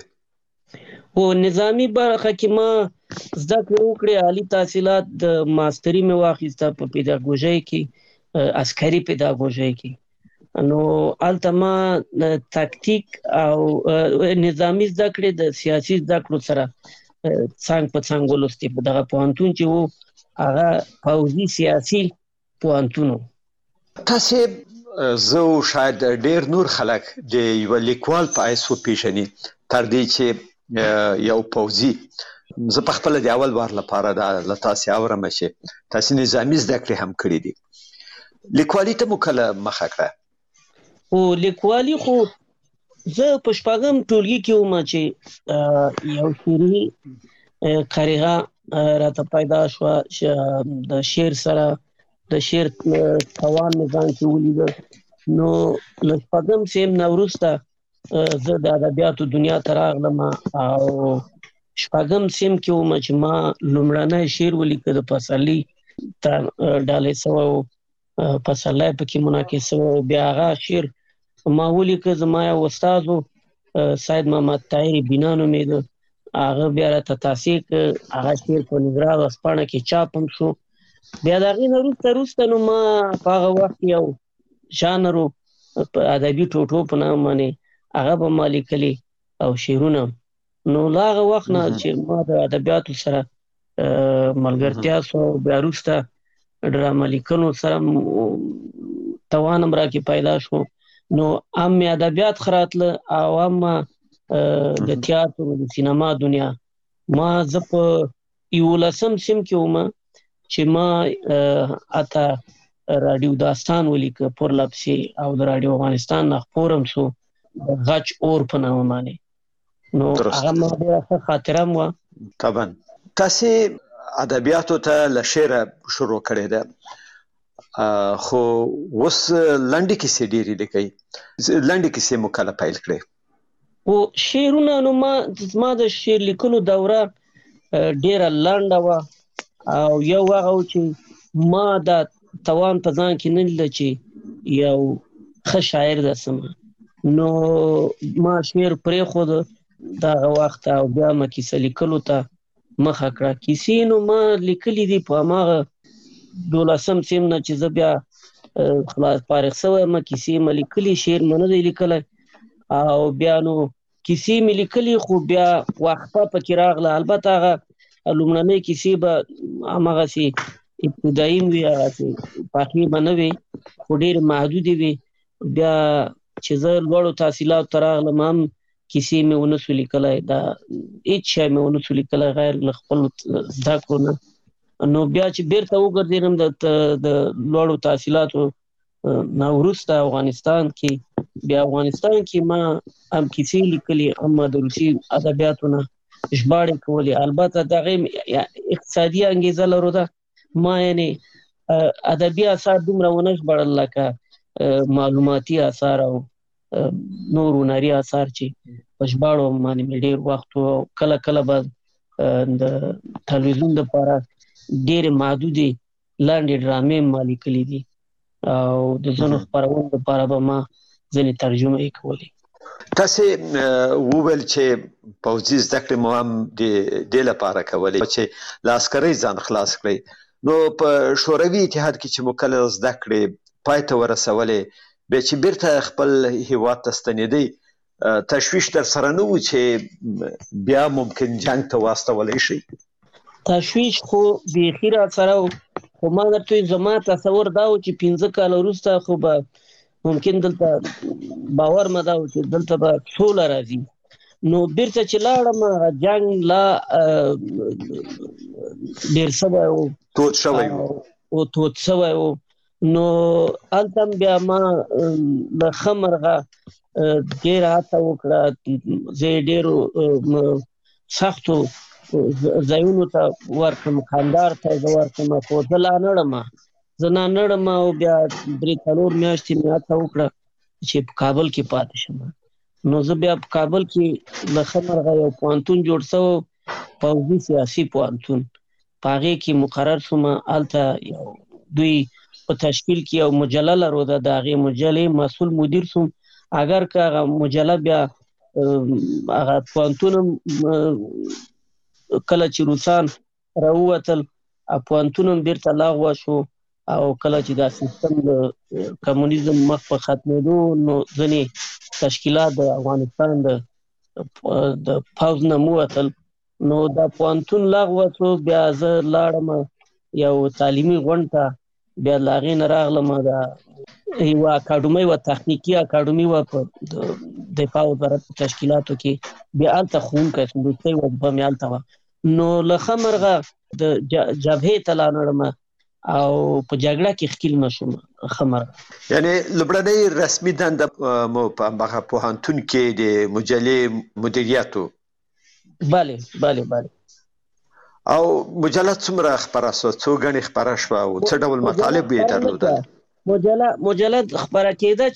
خو نظامي برخه کې ما زده کړې وکړې. عالي تحصیلات د ماستري مې واخیسته په پیداګوژۍ کې، عسکري پیداګوژۍ کې. نو هلته ما تکتیک او نظامي زده کړې د سیاسي زده کړو سره څنګ په څنګ ولوستې. په دغه پوهنتون چې و هغه پوځي سیاسي پوهنتون و. تاسې زه او شاید ډېر نور خلک د یوه لیکوال په حیث وپېژني تر دې چې یو پوځي. زه په خپله د اول وار لپاره له تاسې اورم چې تاسې نظامي زده کړې هم کړې دي. لیکوالي ته مو کله مخه کړه؟ خو لیکوالي خو زه په 6م ټولګي کې وم چې یو شعري قریغه راته پیدا شوه د شعر سره د شعر توان مې ځان کې ولیده. نو له 6م صنف نه وروسته زه د ادبیاتو دنیا ته راغلم او 6م صنف کې وم چې ما لومړنی شعر ولیکه د پسرلي ډالۍ سوی و، پسرلی پکې منعکس سوی و. بیا هغه شعر ما ولیکه. زما یو استاد و سید محمد طاهر بینا نومېده، هغه بیا راته تاسیح کړ. هغه شعر په نظرا ورځپاڼه کې چاپ هم شو. بیا د هغې نه وروسته نو ما په هغه وخت یو ژانر و په ادبي ټوټو په نام باندې هغه به ما لیکلي او شعرونه. نو له هغه وخت نه چې ما د ادبیاتو سره ملګرتیا سو بیا وروسته ډرامه لیکنو سره توان هم راکې پیدا شو. نو هم مې ادبیات ښه راتله او هم د تیاتر د سینما دنیا. ما زه په 11م صنف کې وم چې ما اته راډیو داستان ولیکه پرله پسې او د راډیو افغانستان نه خپور هم سو. غچ اور په نامه باندې نو هغه ما ډېره خاطره مو طبعا تاسو ادبیاتو ته له شعر شروع کړی ده خو اوس لنډې کیسې ډېرې لیکئ لنډې کیسې مو کله پیل کړې او شعرونه نو ما د شعر لیکلو دوره ډېره لنډه وه او یو هغه و چې ما دا توان په ځان کې نه لیده چې یو ښه شاعر درسم نو ما شعر پرېښود دغه وخت او بیا ما کیسه لیکلو ته مخه کړه کیسې نو ما لیکلي دي په هماغه 12 سیم نه چې زه بیا خلاص فارغ شوی یم کیسې مې لیکلي شعر مې نه دی لیکلی او بیا نو کیسې مې لیکلي خو بیا وقفه پکې راغله البته هغه لومړنۍ کیسې به هماغسې ابتدایي وي هغسې پاکې به نه وي خو ډېرې محدودې وي بیا چې زه لوړو تحصیلاتو ته راغلم هم کیسې مې ونه سو لیکلی دا هېڅ شی مې ونه سو لیکلی غیر له خپلو زده کړو نه نو بیا چې بیرته وګرځېدم د لوړو تحصیلاتو نه وروسته افغانستان کې بیا افغانستان کې ما هم کیسې لیکلي هم د روسي ادبیاتو نه ژباړې کولې البته د هغې اقتصادي انګیزه لرو ده ما یعنې ادبي اثار دومره ونه ژباړل لکه معلوماتي اثار او نور هنري اثار چې په ژباړو باندې مې ډېر وخت و کله کله به د تلویزیون دپاره ډېرې محدودې لنډې ډرامې ما لیکلي دي او د ځینو خپرونو دپاره به ما ځینې ترجمه یې کولې تاسو وویل چې پوځي زده کړې مو هم د دې لپاره کولې چې له عسکرۍ ځان خلاص کړئ نو په شوروي اتحاد کې چې مو کله زده کړې پای ته ورسولې بیا چې بیرته خپل هیواد ته ستنېدئ تشویش در سره نه و چې بیا ممکن جنګ ته واستولی شئ تشویش خو بیخي را سره و خو ما درته زما تصور دا و چې 15 کاله وروسته خو به ممکن دلته باور مې دا و چې دلته به سوله راځي نو بیرته چې لاړم جنګ لا ډېر شوی و تود شوی و تود شوی و نو هلته بیا ما له ښه مرغه ډېره هڅه وکړه زه یې ډېرو سختو ځایونو ته ورکړم کندهار ته زه ورکړم خو زه لا نه ړم او بیا 3-4 میاشتې مې هڅه وکړه چې په کابل کې پاتې شم نو زه بیا په کابل کې له ښه مرغه یو پوهنتون جوړ شوی پوځي سیاسي پوهنتون په هغې کې مقرر شوم هلته یو دوی په تشکیل کې یو مجله لرو د هغې مجلې مسؤل مدیر شوم اگر که هغه مجله بیا هغه پوهنتون کله چې روسان راووتل پوهنتون هم بیرته لغوه شو او کله چې دا سیستم د کمونیزم مخ په ختمېدو نو ځینې تشکیلات د افغانستان د پوځ نه ووتل نو دا پوهنتون لغوه شو بیا زه لاړم یو تعلیمي غونډ ته بیا له هغې نه راغلم یوه اکاډمۍ وه تخنیکي اکاډمي وه په دفاع وزارت په تشکیلاتو کې بیا هلته ښوونکی شوم وروستۍ وظیفه مې هلته وه نو له ښه مرغه د جبهې ته لاړم او په جګړه کې ښکیل نه شوم ښه مرغه یعنې لومړنۍ رسمي دنده مو په هماغه پوهنتون کې د مجلې مدیریت و بله او مجله څومره خپره شوه څو ګڼې خپره شوه او څه ډول مطالب یې درلودل مجله خپره کېده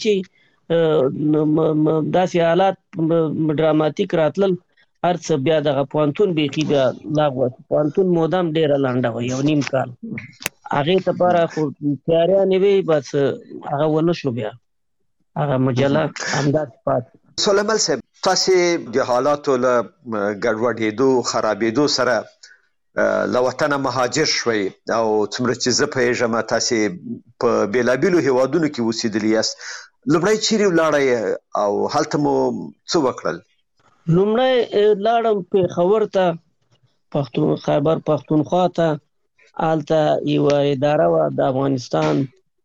چې داسې حالات ډراماتیک راتلل هر څه بیا دغه پوهنتون بیخي بیا لاغوه پوهنتون مودام ډېره لنډه وه 1.5 کال هغې دپاره خو تیاریانې وې بس هغه ونه شو بیا هغه مجله همداسې پاتې سلیمان صاحب تاسې د حالاتو له ګډوډېدو خرابېدو سره له وطنه مهاجر شوئ او څومره چې زه پوهېږم تاسې په بېلابېلو هېوادونو کې اوسېدلي یاست لومړی چیرې ولاړئ او هلته مو څه وکړل لومړی لاړم پېښور ته خیبر پښتونخوا ته هلته یوه اداره وه د افغانستان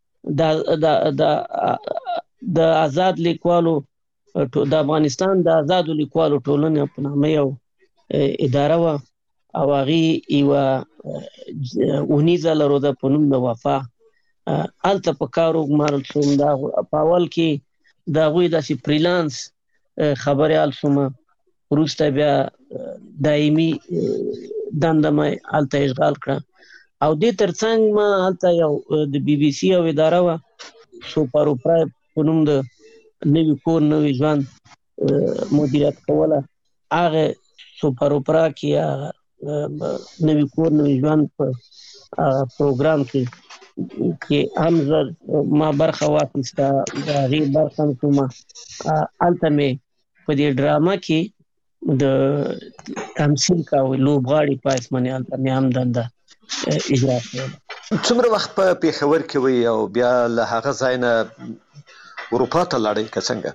د آزاد لیکوالو د افغانستان د آزادو لیکوالو ټولنې په نامه یو اداره وه او هغې یوه اونیزه لرو ده په نوم د وفا هلته په کار وګمارل شوم په اول کې د هغوی داسې فریلانس خبريال شوم، وروسته بیا دایمي دنده مې هلته اشغال کړه. او دې ترڅنګ ما هلته یو د بي بي سي یو اداره وه سوپر اوپرا په نوم د نوي کور نوي ژوند مدیریت کوله. هغه سوپر اوپرا کې نوي کور نوي ژوند په پروګرام کې هم ما برخه واخیسته. د هغې برخه هم کومه هلته مې په دې ډرامه کې د تمثیل کاوه، لوبغاړي په حیث باندې هلته مې هم دنده اجرا کوله. څومره وخت په پېښور کې وئ او بیا له هغه ځای نه اروپا ته لاړئ که څنګه؟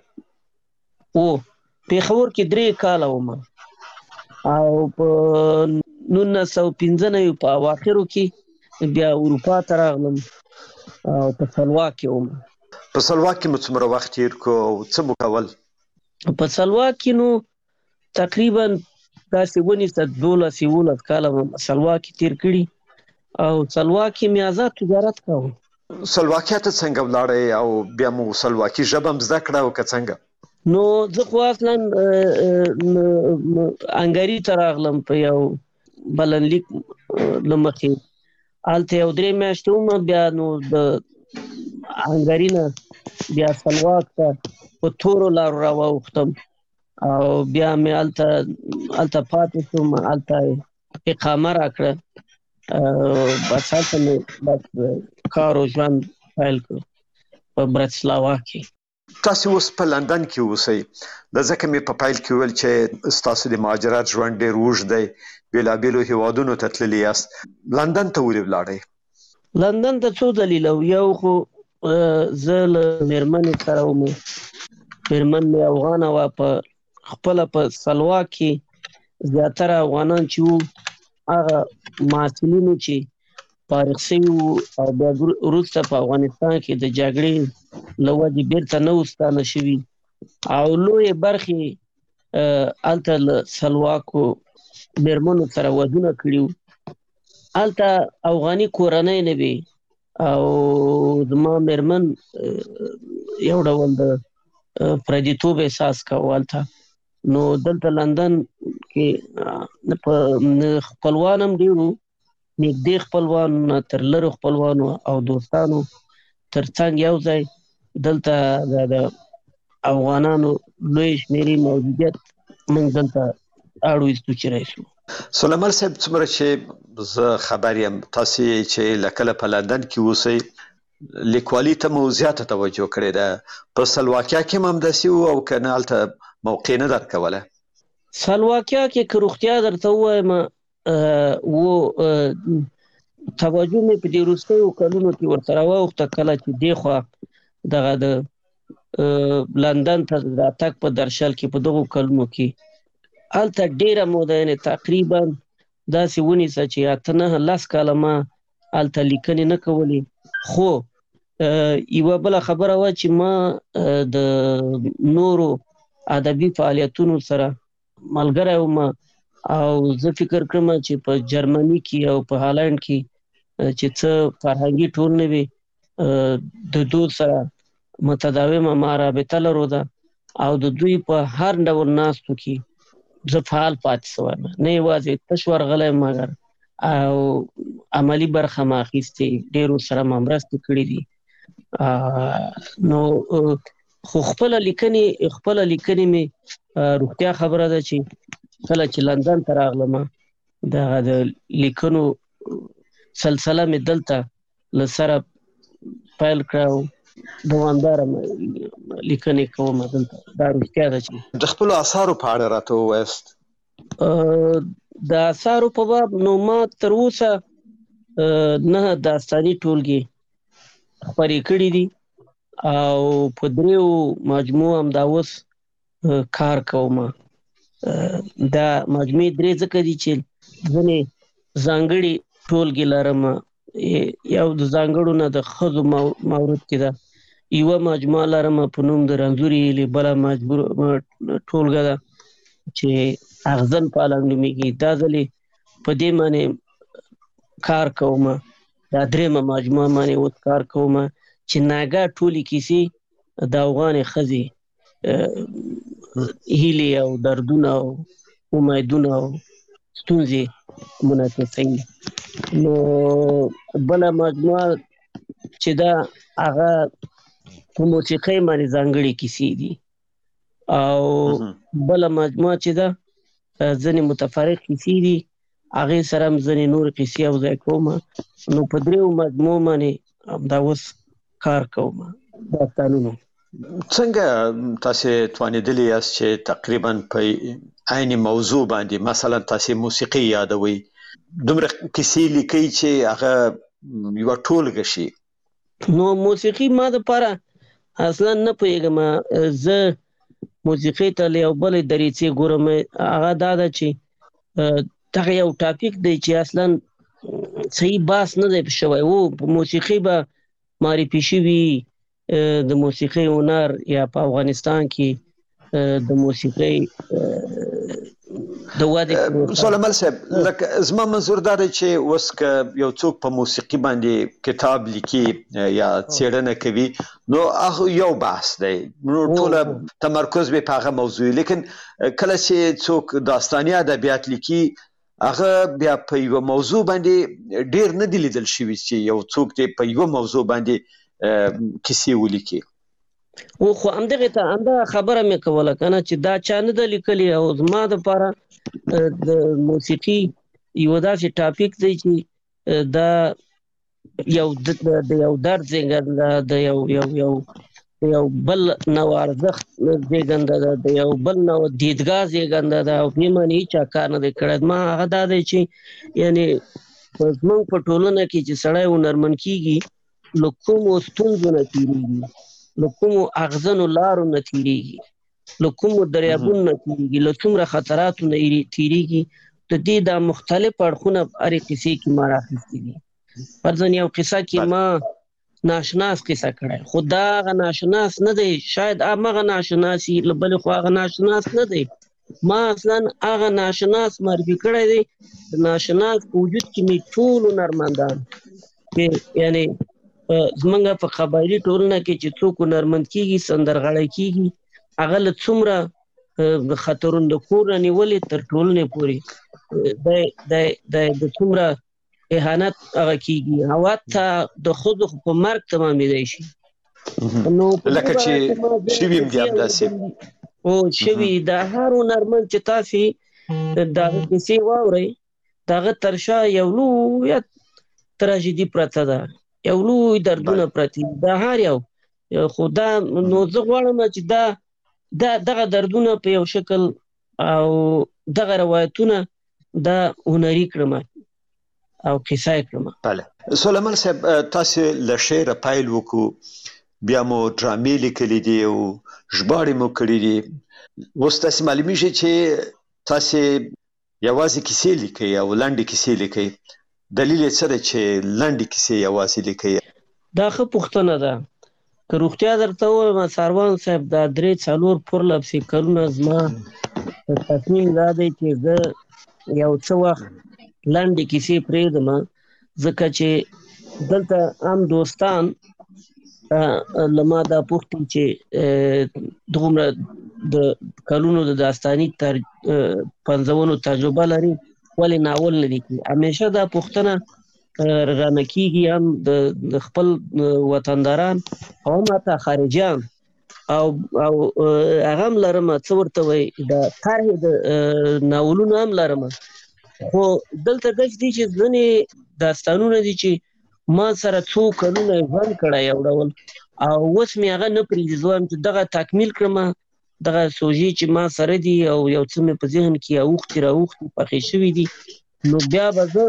پېښور کې 3 کاله وم او په 1995 په اواخرو کې بیا اروپا ته راغلم او په سلواک کې وم. په سلواک کې مو څومره وخت تېر کړو او څه مو کول؟ په سلواک کې نو تقریبا داسې ونیسه 12 کاله مو سلواک کې تېر کړي او سلواک کې مې آزاد تجارت کاوه. سلواکیا ته څنګه ولاړئ او بیا مو سلواکي ژبه هم زده کړه او که څنګه؟ نو زه خو اصلا انګري ته راغلم په یو بلنلیک له مخې. هلته یو 3 میاشتې وم، بیا نو د انګري نه بیا سلواک ته په تورو لارو راواوښتم او بیا مې هلته پاتې شوم، هلته اقامه راکړه. بس هلته مې کار او ژوند پیل کړ په براتسلاوا کې. تاسو اوس په لندن کې اوسئ. ځکه مې په پیل کې ویل چې ستاسو د مهاجرت ژوند ډېر اوږد دی، بېلابېلو هیوادونو ته تللي یاست. لندن ته ولې ولاړئ؟ لندن ته څو دلیله. یو خو زه له مېرمنې سره وم، مېرمن مې افغانه وه. په خپله په سلواک کې زیاتره افغانان چې وو هغه محصلینو چې فارغ شوي وو او بیا وروسته په افغانستان کې د جګړې له وجې بیرته نه وو ستانه شوي او لویې برخې هلته له سلواکو مېرمنو سره ودونه کړي وو. هلته افغاني کورنۍ نه وې او زما مېرمن یو ډول د پردیتوب احساس کوه هلته. نو دلته لندن کې خپلوان هم ډېر وو، نږدې خپلوان تر لرو خپلوانو او دوستانو ترڅنګ یو ځای دلته د افغانانو لوی شمېرې موجودیت موږ دلته اړ ویستو چې راشو. سلیمان صاحب، څومره چې زه خبر یم تاسې چې له کله په لندن کې اوسئ لیکوالي ته مو زیاته توجه کړې ده. په سلواکیا کې هم همداسې وو او که نه هلته موقع نه درکوله؟ سلواکیا کې که رښتیا درته ووایم توجه مې په دې وروستیو کلونو کې ورسره واوښته کله چې دې خوا دغه د لندن ته راتګ په درشل کې په دغو کلونو کې هلته ډېره موده یعنې تقریبا داسې ونیسه چې 8-9 کاله ما هلته لیکنې نه کولې. خو یوه بله خبره وه چې ما د نورو ادبي فعالیتونو سره ملګری وم او زه فکر کړم چې په جرمني کې او په هالند کې چې څه فرهنګي ټولنې وي د دوی سره متداومه ما رابطه لرو ده او د دوی په هر ډول ناستو کې زه فعال پاتې شوی یم، نه یوازې تش ورغلی یم مګر او عملي برخه ما اخیستې، ډېرو سره ما مرستې کړي دي. نو خو خپله لیکنې مې روغتیا خبره ده چې کله چې لندن ته راغلم دغه د لیکنو سلسله مې دلته له سره پیل کړه او دوامداره لیکنې کوم دلته. دا روغتیا ده چې د خپلو اثارو په اړه راته ووایاست. د اثارو په باب نو ما تر اوسه 9 داستاني ټولګې خپرې کړي دي او په 3 مجموع همدا اوس کار کوم. دا مجموعې 3 ځکه دي چې ځینې ځانګړي ټولګې لرم. یو د ځانګړو نه د ښځو مورد کې ده، یوه مجموعه لرم په نوم د رنځورې هیلې، بله ټولګه ده چې اغزن پالنګ نومیږي. دا ځلې په دې باندې کار کوم. دا 3مه مجموعه باندې اوس کار کوم چې ناګاه ټولې کیسې د افغانې ښځې هیلې او دردونه او امیدونه او ستونزې منعکسوي. نو بله مجموعه چې دا هغه په موسیقۍ باندې ځانګړې کیسې دي او بله مجموعه چې ده ځینې متفرق کیسې دي، هغې سره هم ځینې نور کیسې یوځای کوم. نو په دریو مجموعو باندې همدا اوس کار کوم داستانونو. څنګه تاسو توانېدلی یاست چې تقریبا په عین موضوع باندې مثلا تاسو موسیقي یادوي دومره کیسې لیکي چې هغه یو ټولګه شي؟ نو موسیقي ما دپاره اصلا نه پوهېږم. زه موسیقي ته له یو بلې دریڅې ګورم. هغه دا ده چې دغه یو ټاپک دی چې اصلا صحیح بحث نه دی شوی. په موسیقي به معرفي شوي د موسیقي هنر یا په افغانستان کې د موسیقي د ودې سلیمان صاحب، لکه زما منظور دا دی چې اوس که یو څوک په موسیقي باندې کتاب لیکي یا څېړنه کوي نو هغه یو بحث دی، نو ټوله تمرکز به په هغه موضوع، لیکن کله چې څوک داستاني ادبیات لیکي هغه بیا په یو موضوع باندې ډیر نه دی لیدل شوی چې یو څوک دې په یو موضوع باندې کیسې ولیکي. خو همدغه ته همدا خبره مې کوله کنه چې دا چا نه ده لیکلي. او زما دپاره د موسیقي یو داسې ټاپک دی چې دا یو د یو درد زېږنده ده، د یو بل نوع ارزښت زېږنده ده، د یو بل نوع دیدګاه زېږنده ده او په دې باندې هېچا کار نه دی کړی. ما هغه دا دی چې یعنې زموږ په ټولنه کې چې سړی هنرمند کېږي له کومو ستونزو نه تېرېږي، له کومو اغزنو لارو نه تېرېږي، له کومو دریابونو نه تېرېږي، له څومره خطراتو نه تېرېږي. د دې دا مختلف اړخونه په هرې قصې کې ما راخیستي دي. فرضاً یو قصه کې ما ناشناس قصه کړی، خو دا هغه ناشناس نه دی، شاید همغه ناشناس وي، له بلې خوا هغه ناشناس نه دی. ما اصلا هغه ناشناس معرفي کړی دی. د ناشناس په وجود کې مې ټول هنرمندان یعنې زمونږ په قبایلي ټولنه کې چې څوک هنرمند کېږي، سندرغاړی کېږي، هغه له څومره خطرونو د کور نه نیولې تر ټولنې پورې د څومره اهانت هغه کېږي او حتی د ښځو په مرګ تمامېدی شي. لکه چې شوي هم دي همداسې شوي. د هر هنرمند چې تاسې د هغه کیسې واورئ، د هغه تر شا یو لویه تراژیدي پرته ده، یو لوی دردونه پرتې دي، دا هر یو. خو دا نو زه غواړم چې دغه دردونه په یو شکل او دغه روایتونه دا هنري کړم او قصه یې کړم. بله سلیمان صاحب، تاسو له شعره پیل وکړو، بیا مو ډرامې لیکلي دي او ژباړې مو کړي دي. اوس تاسې معلومیږي چې تاسې یوازې کیسې لیکئ او لنډې کیسې لیکئ. دلیل یې څه دی چې لنډې کیسې یوازې لیکئ؟ دا ښه پوښتنه ده. که روغتیا درته ووایم ساروان صاحب، دا 3-4 پرله پسې کلونه زما تصمیم دا دی چې زه یو څه وخت لنډې کیسې پرېږدم، ځکه چې دلته عام دوستان له ما دا پوښتي چې دومره د کلونو د داستاني پنځونو تجربه لري ولې ناول نه لیکي. همیشه دا پوښتنه رانه کېږي، هم د خپل وطنداران او هم حتی خارجیان او هغه هم لرم څه ورته وایي د طرحې د ناولونو هم لرم. خو دلته داسې دي چې ځینې داستانونه دي چې ما سره څو کلونه ژوند کړی یو ډول او اوس مې هغه نه پرېږدي. زه وایم چې دغه تکمیل کړم، دغه سوژې چې ما سره دي او یو څه مې په ذهن کې اوښتي راوښتي پخې شوي دي، نو بیا به زه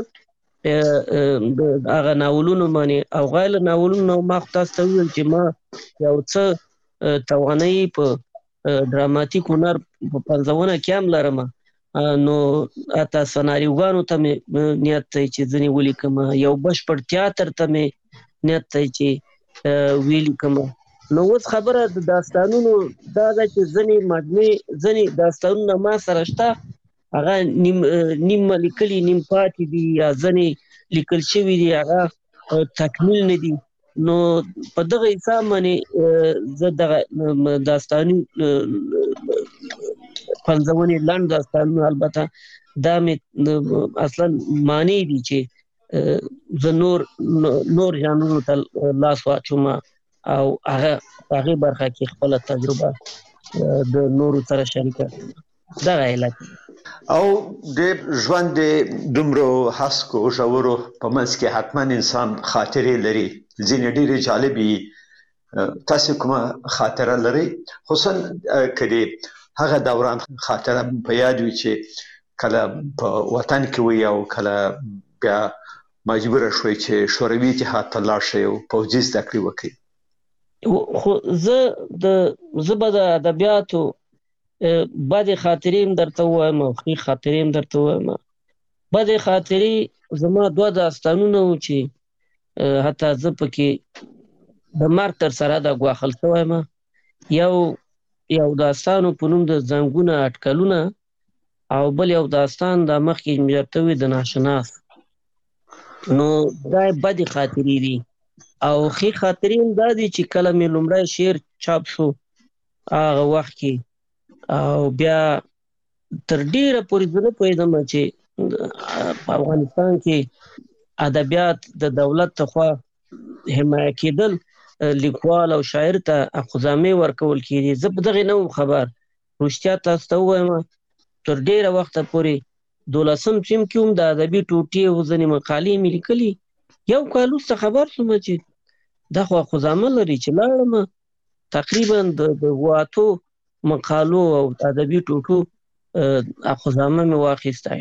هغه ناولونو باندې او غیر ناولونو ما خو تاسو ته وویل چې ما یو څه توانایي په ډراماتیک هنر په پنځونه کې هم لرم. نو حتی سناریوګانو ته مې نیت دی چې ځینې ولیکم، یو بشپړ تیاتر ته مې نیت دی چې ولیکم. نو اوس خبره د داستانونو دا ده چې ځینې داستانونه ما سره شته، هغه نیم لیکلي نیم پاتې دي، یا ځینې لیکل شوي دي هغه تکمیل نه دي. نو په دغه حساب باندې زه دغه داستاني پنځونې لنډ داستانونه البته دا مې اصلا معنی دي چې زه نور ژانرونو ته لاس واچوم او هغه برخه کې خپل تجربه د نورو سره شریکه دا علت او د ژوند دومره حسکو ژورو په منځ کې حتما انسان خاطرې لري ځینې ډېرې جالبې تاسو کومه خاطره لري خصوصا کله هغه دوران خاطره په یاد وي چې کله په وطن کې وي او کله بیا مجبور شوي چې شوروي اتحاد ته لاړ شئ او پوځي زده کړې وکړئ خو زه به د ادبیاتو بعضې خاطرې درته ووایم او ښې خاطرې درته ووایم. بعضې خاطرې زما 2 داستانونه وو چې حتی زه پکې د مرګ تر سره د ګواښل شوی یم. یو داستانو په نوم د زنګونه اټکلونه او بل یو داستان د مخکې مې درته وویل د ناشناس. نو دا بدې خاطرې دي او ښې خاطرې هم دا دي چې کله مې لومړی شعر چاپ شو هغه وخت کې او بیا تر ډیره پورې زه نه پوهېدم چې په افغانستان کې ادبیات د دولت لخوا حمایه کېدل لیکوال او شاعر ته اخذامې ورکول کېږي. زه په دغې نه وم خبر. رښتیا تاسو ته ووایم تر ډیره وخته پورې 12م ټیم کې هم د ادبي ټوټې او ځینې مقالې مې لیکلي. یو کال وروسته خبر شوم چې دا خو اخذامه لري چې لاړم تقریبا د 8 مقالو او ادبي ټوټو اخذامه مې واخیسته.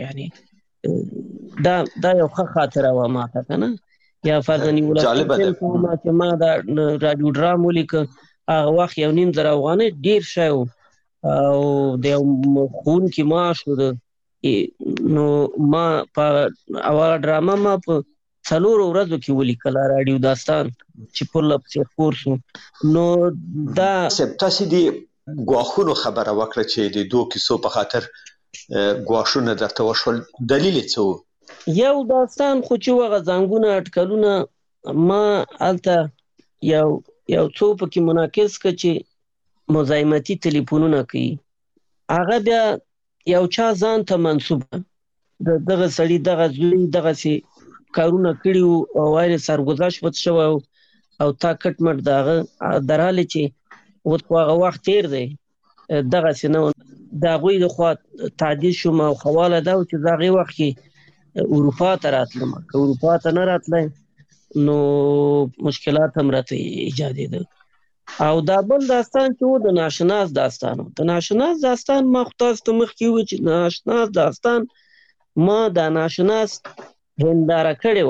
یعنی دا یو ښه خاطره وه ماته که نه. یا فرضاً چې ما دا راډیو ډرام ولیکه هغه وخت 1.5 افغانۍ ډېر شی و او د یو ښوونکي معاش و نو ما په اوله ډرامه ما په 4 ورځو کې ولیکله راډیو داستان چې پرله پسې خپور شو. نو دا تاسو د ګواښونو خبره وکړه چې د 2 کیسو په خاطر ګواښونه درته وشول دلیل یې څه و؟ یو داستان خو چې هغه زنګونه اټکلونه ما هلته یو څو پکې منعکس کړه چې مزاحمتي تلیفونونه کوي. هغه بیا یو چا ځان ته منسوب دغه سړي دغه زوی دغسې کارونه کړي وو او وایي سرګذشت پته شوی او تا کټ مټ د هغه در حالې چې اوس خو هغه وخت تېر دی دغسې نه و. د هغوی د خوا تعدیل شوم او خواله دا و چې د هغې وخت کې اروپا ته راتلم. که اروپا ته نه راتلی نو مشکلات هم راته ایجادېدل. او دا بل داستان چې و د ناشناس داستان و. د ناشناس داستان ما خو تاسو ته مخکې وویل چې د ناشناس داستان ما د ناشناس هنداره کړې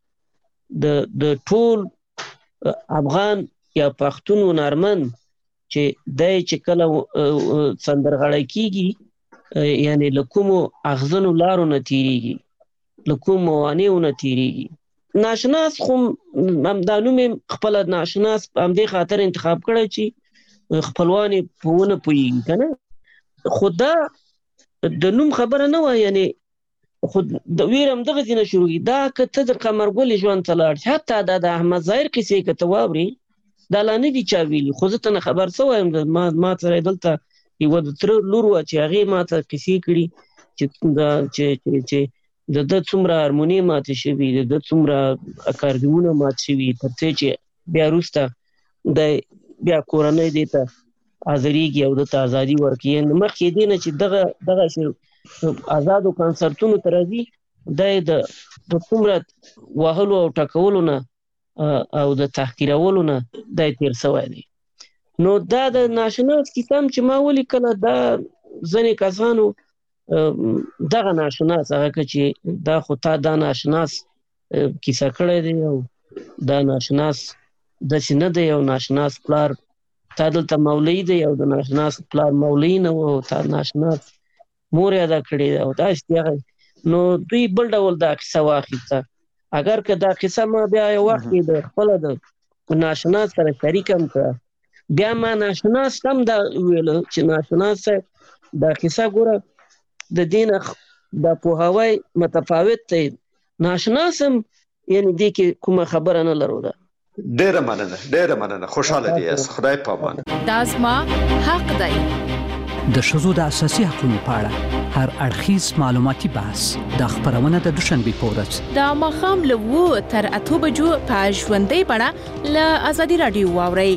وه د ټول افغان یا پښتون هنرمند چې دی چې کله سندرغاړی کېږي یعنې له کومو اغزنو لارو نه تېرېږي له کومو موانعو نه تېرېږي. ناشناس خو دا نوم یې خپله ناشناس په همدې خاطر انتخاب کړی چې خپلوان یې په ونه پوهېږي که نه. خو دا د نوم خبره نه وه. یعنې خو د ویر همدغسې نه شروع کېږي. دا که ته د قمرګلې ژوند ته لاړ شې حتی دا د احمد ظاهر قصې که ته واورې دا لا نه دي چا ویلي خو زه ته نه خبر څه وایم. ما سره دلته یوه د تره لور وه چې هغې ما ته قصې کړي چې د ده څومره هارمونۍ ماتې شوي د ده څومره اکاردیونه مات شوي تر څې چې بیا وروسته دی بیا کورنۍ دې ته حاضرېږي او ده ته ازادي ورکوي. مخکې دې نه چې دغه آزادو کنسرتونو ته راځي دی د څومره وهلو او ټکولو نه او د تحقیرولو نه دی تېر شوی دی. نو دا د ناشناس کیسه هم چې ما ولیکله دا ځینې کسانو دغه ناشناس هغه که چې دا خو تا دا ناشناس کیسه کړی دی او دا ناشناس داسې نه دی. یو ناشناس پلار تا دلته مولوي دی او د ناشناس پلار مولوي نه و او تا ناشناس مور یې ادا کړې ده او داسې هغه. نو دوی بل ډول دا کیسه واخیسته. اگر که دا کیسه ما بیا یو وخت کې د خپله د ناشناس سره شریک هم کړه بیا ما ناشناس هم دا ویله چې ناشناس صاحب دا کیسه ګوره د دې نه دا پوهاوی متفاوت دی. ناشناس هم یعنې دې کې کومه خبره نه لرو. ده ډېره مننه خوشحاله دي. خدای په امان. دا زما حق دی. د ښځو د اساسي حقوقو په اړه هر اړخیز معلوماتي بحث د خبرونه د دوشنبه په ورځ د ماخام له 2 تر 8 بجو په ژوندۍ بڼه له ازادي رادیو واوري.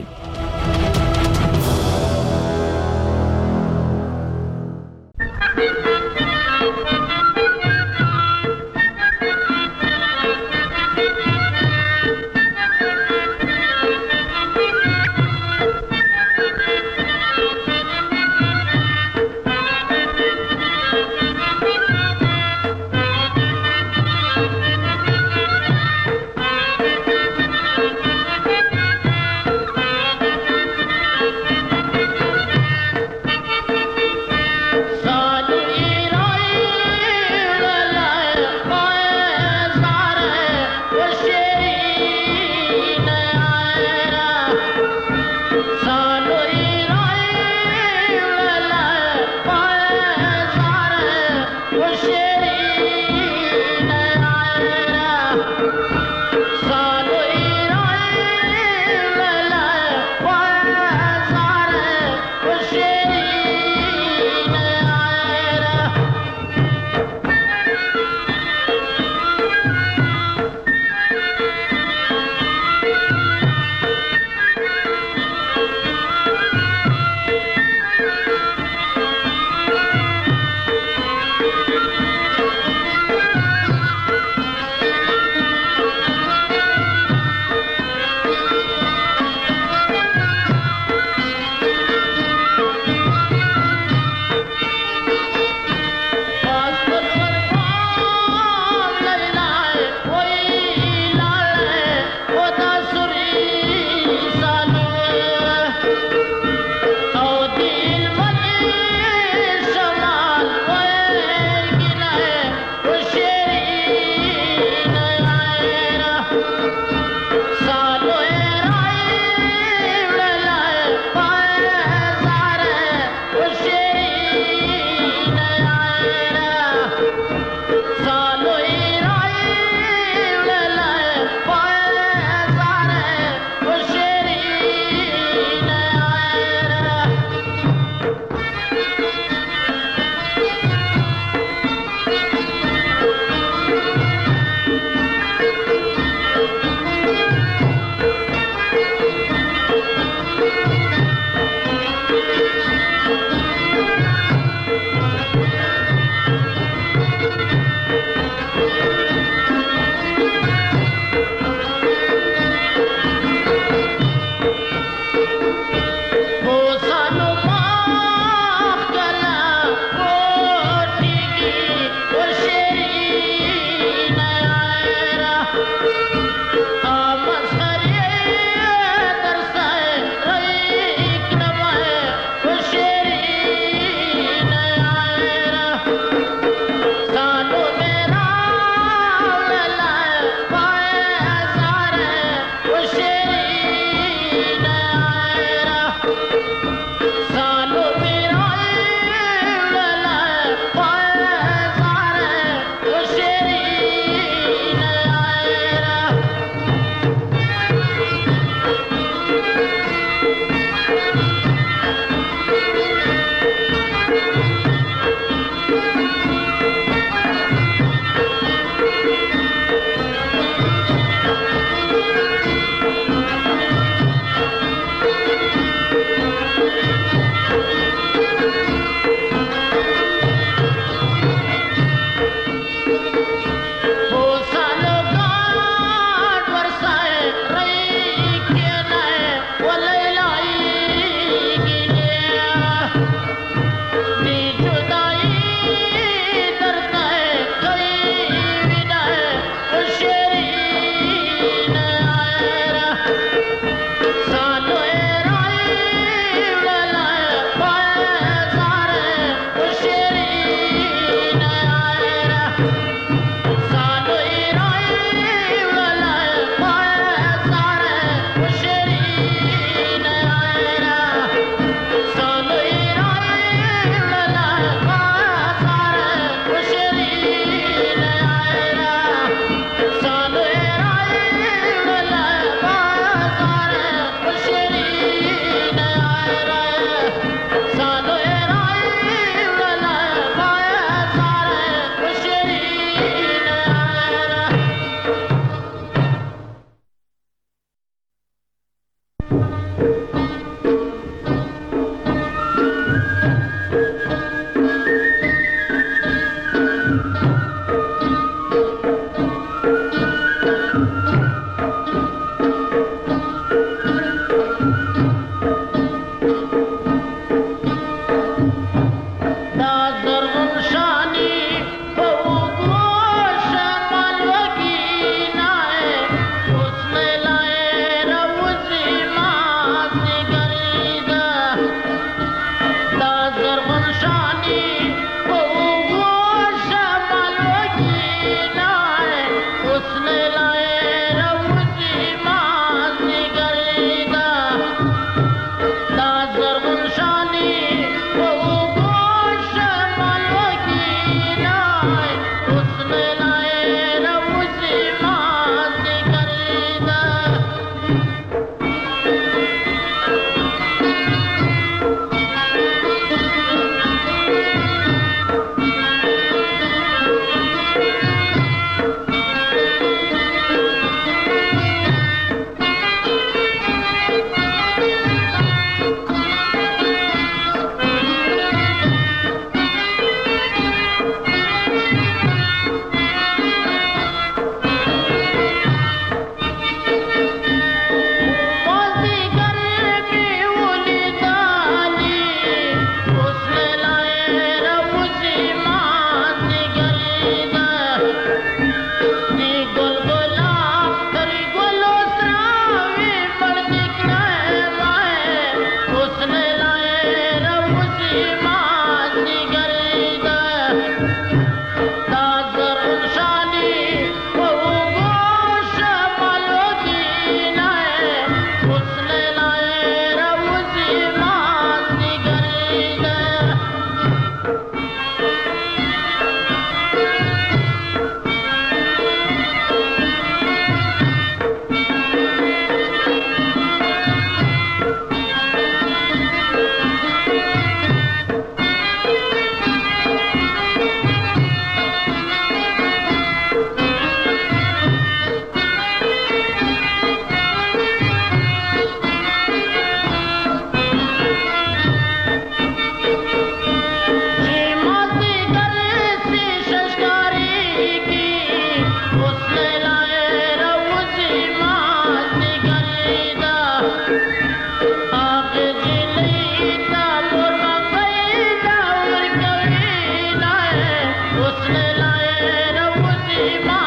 شي ما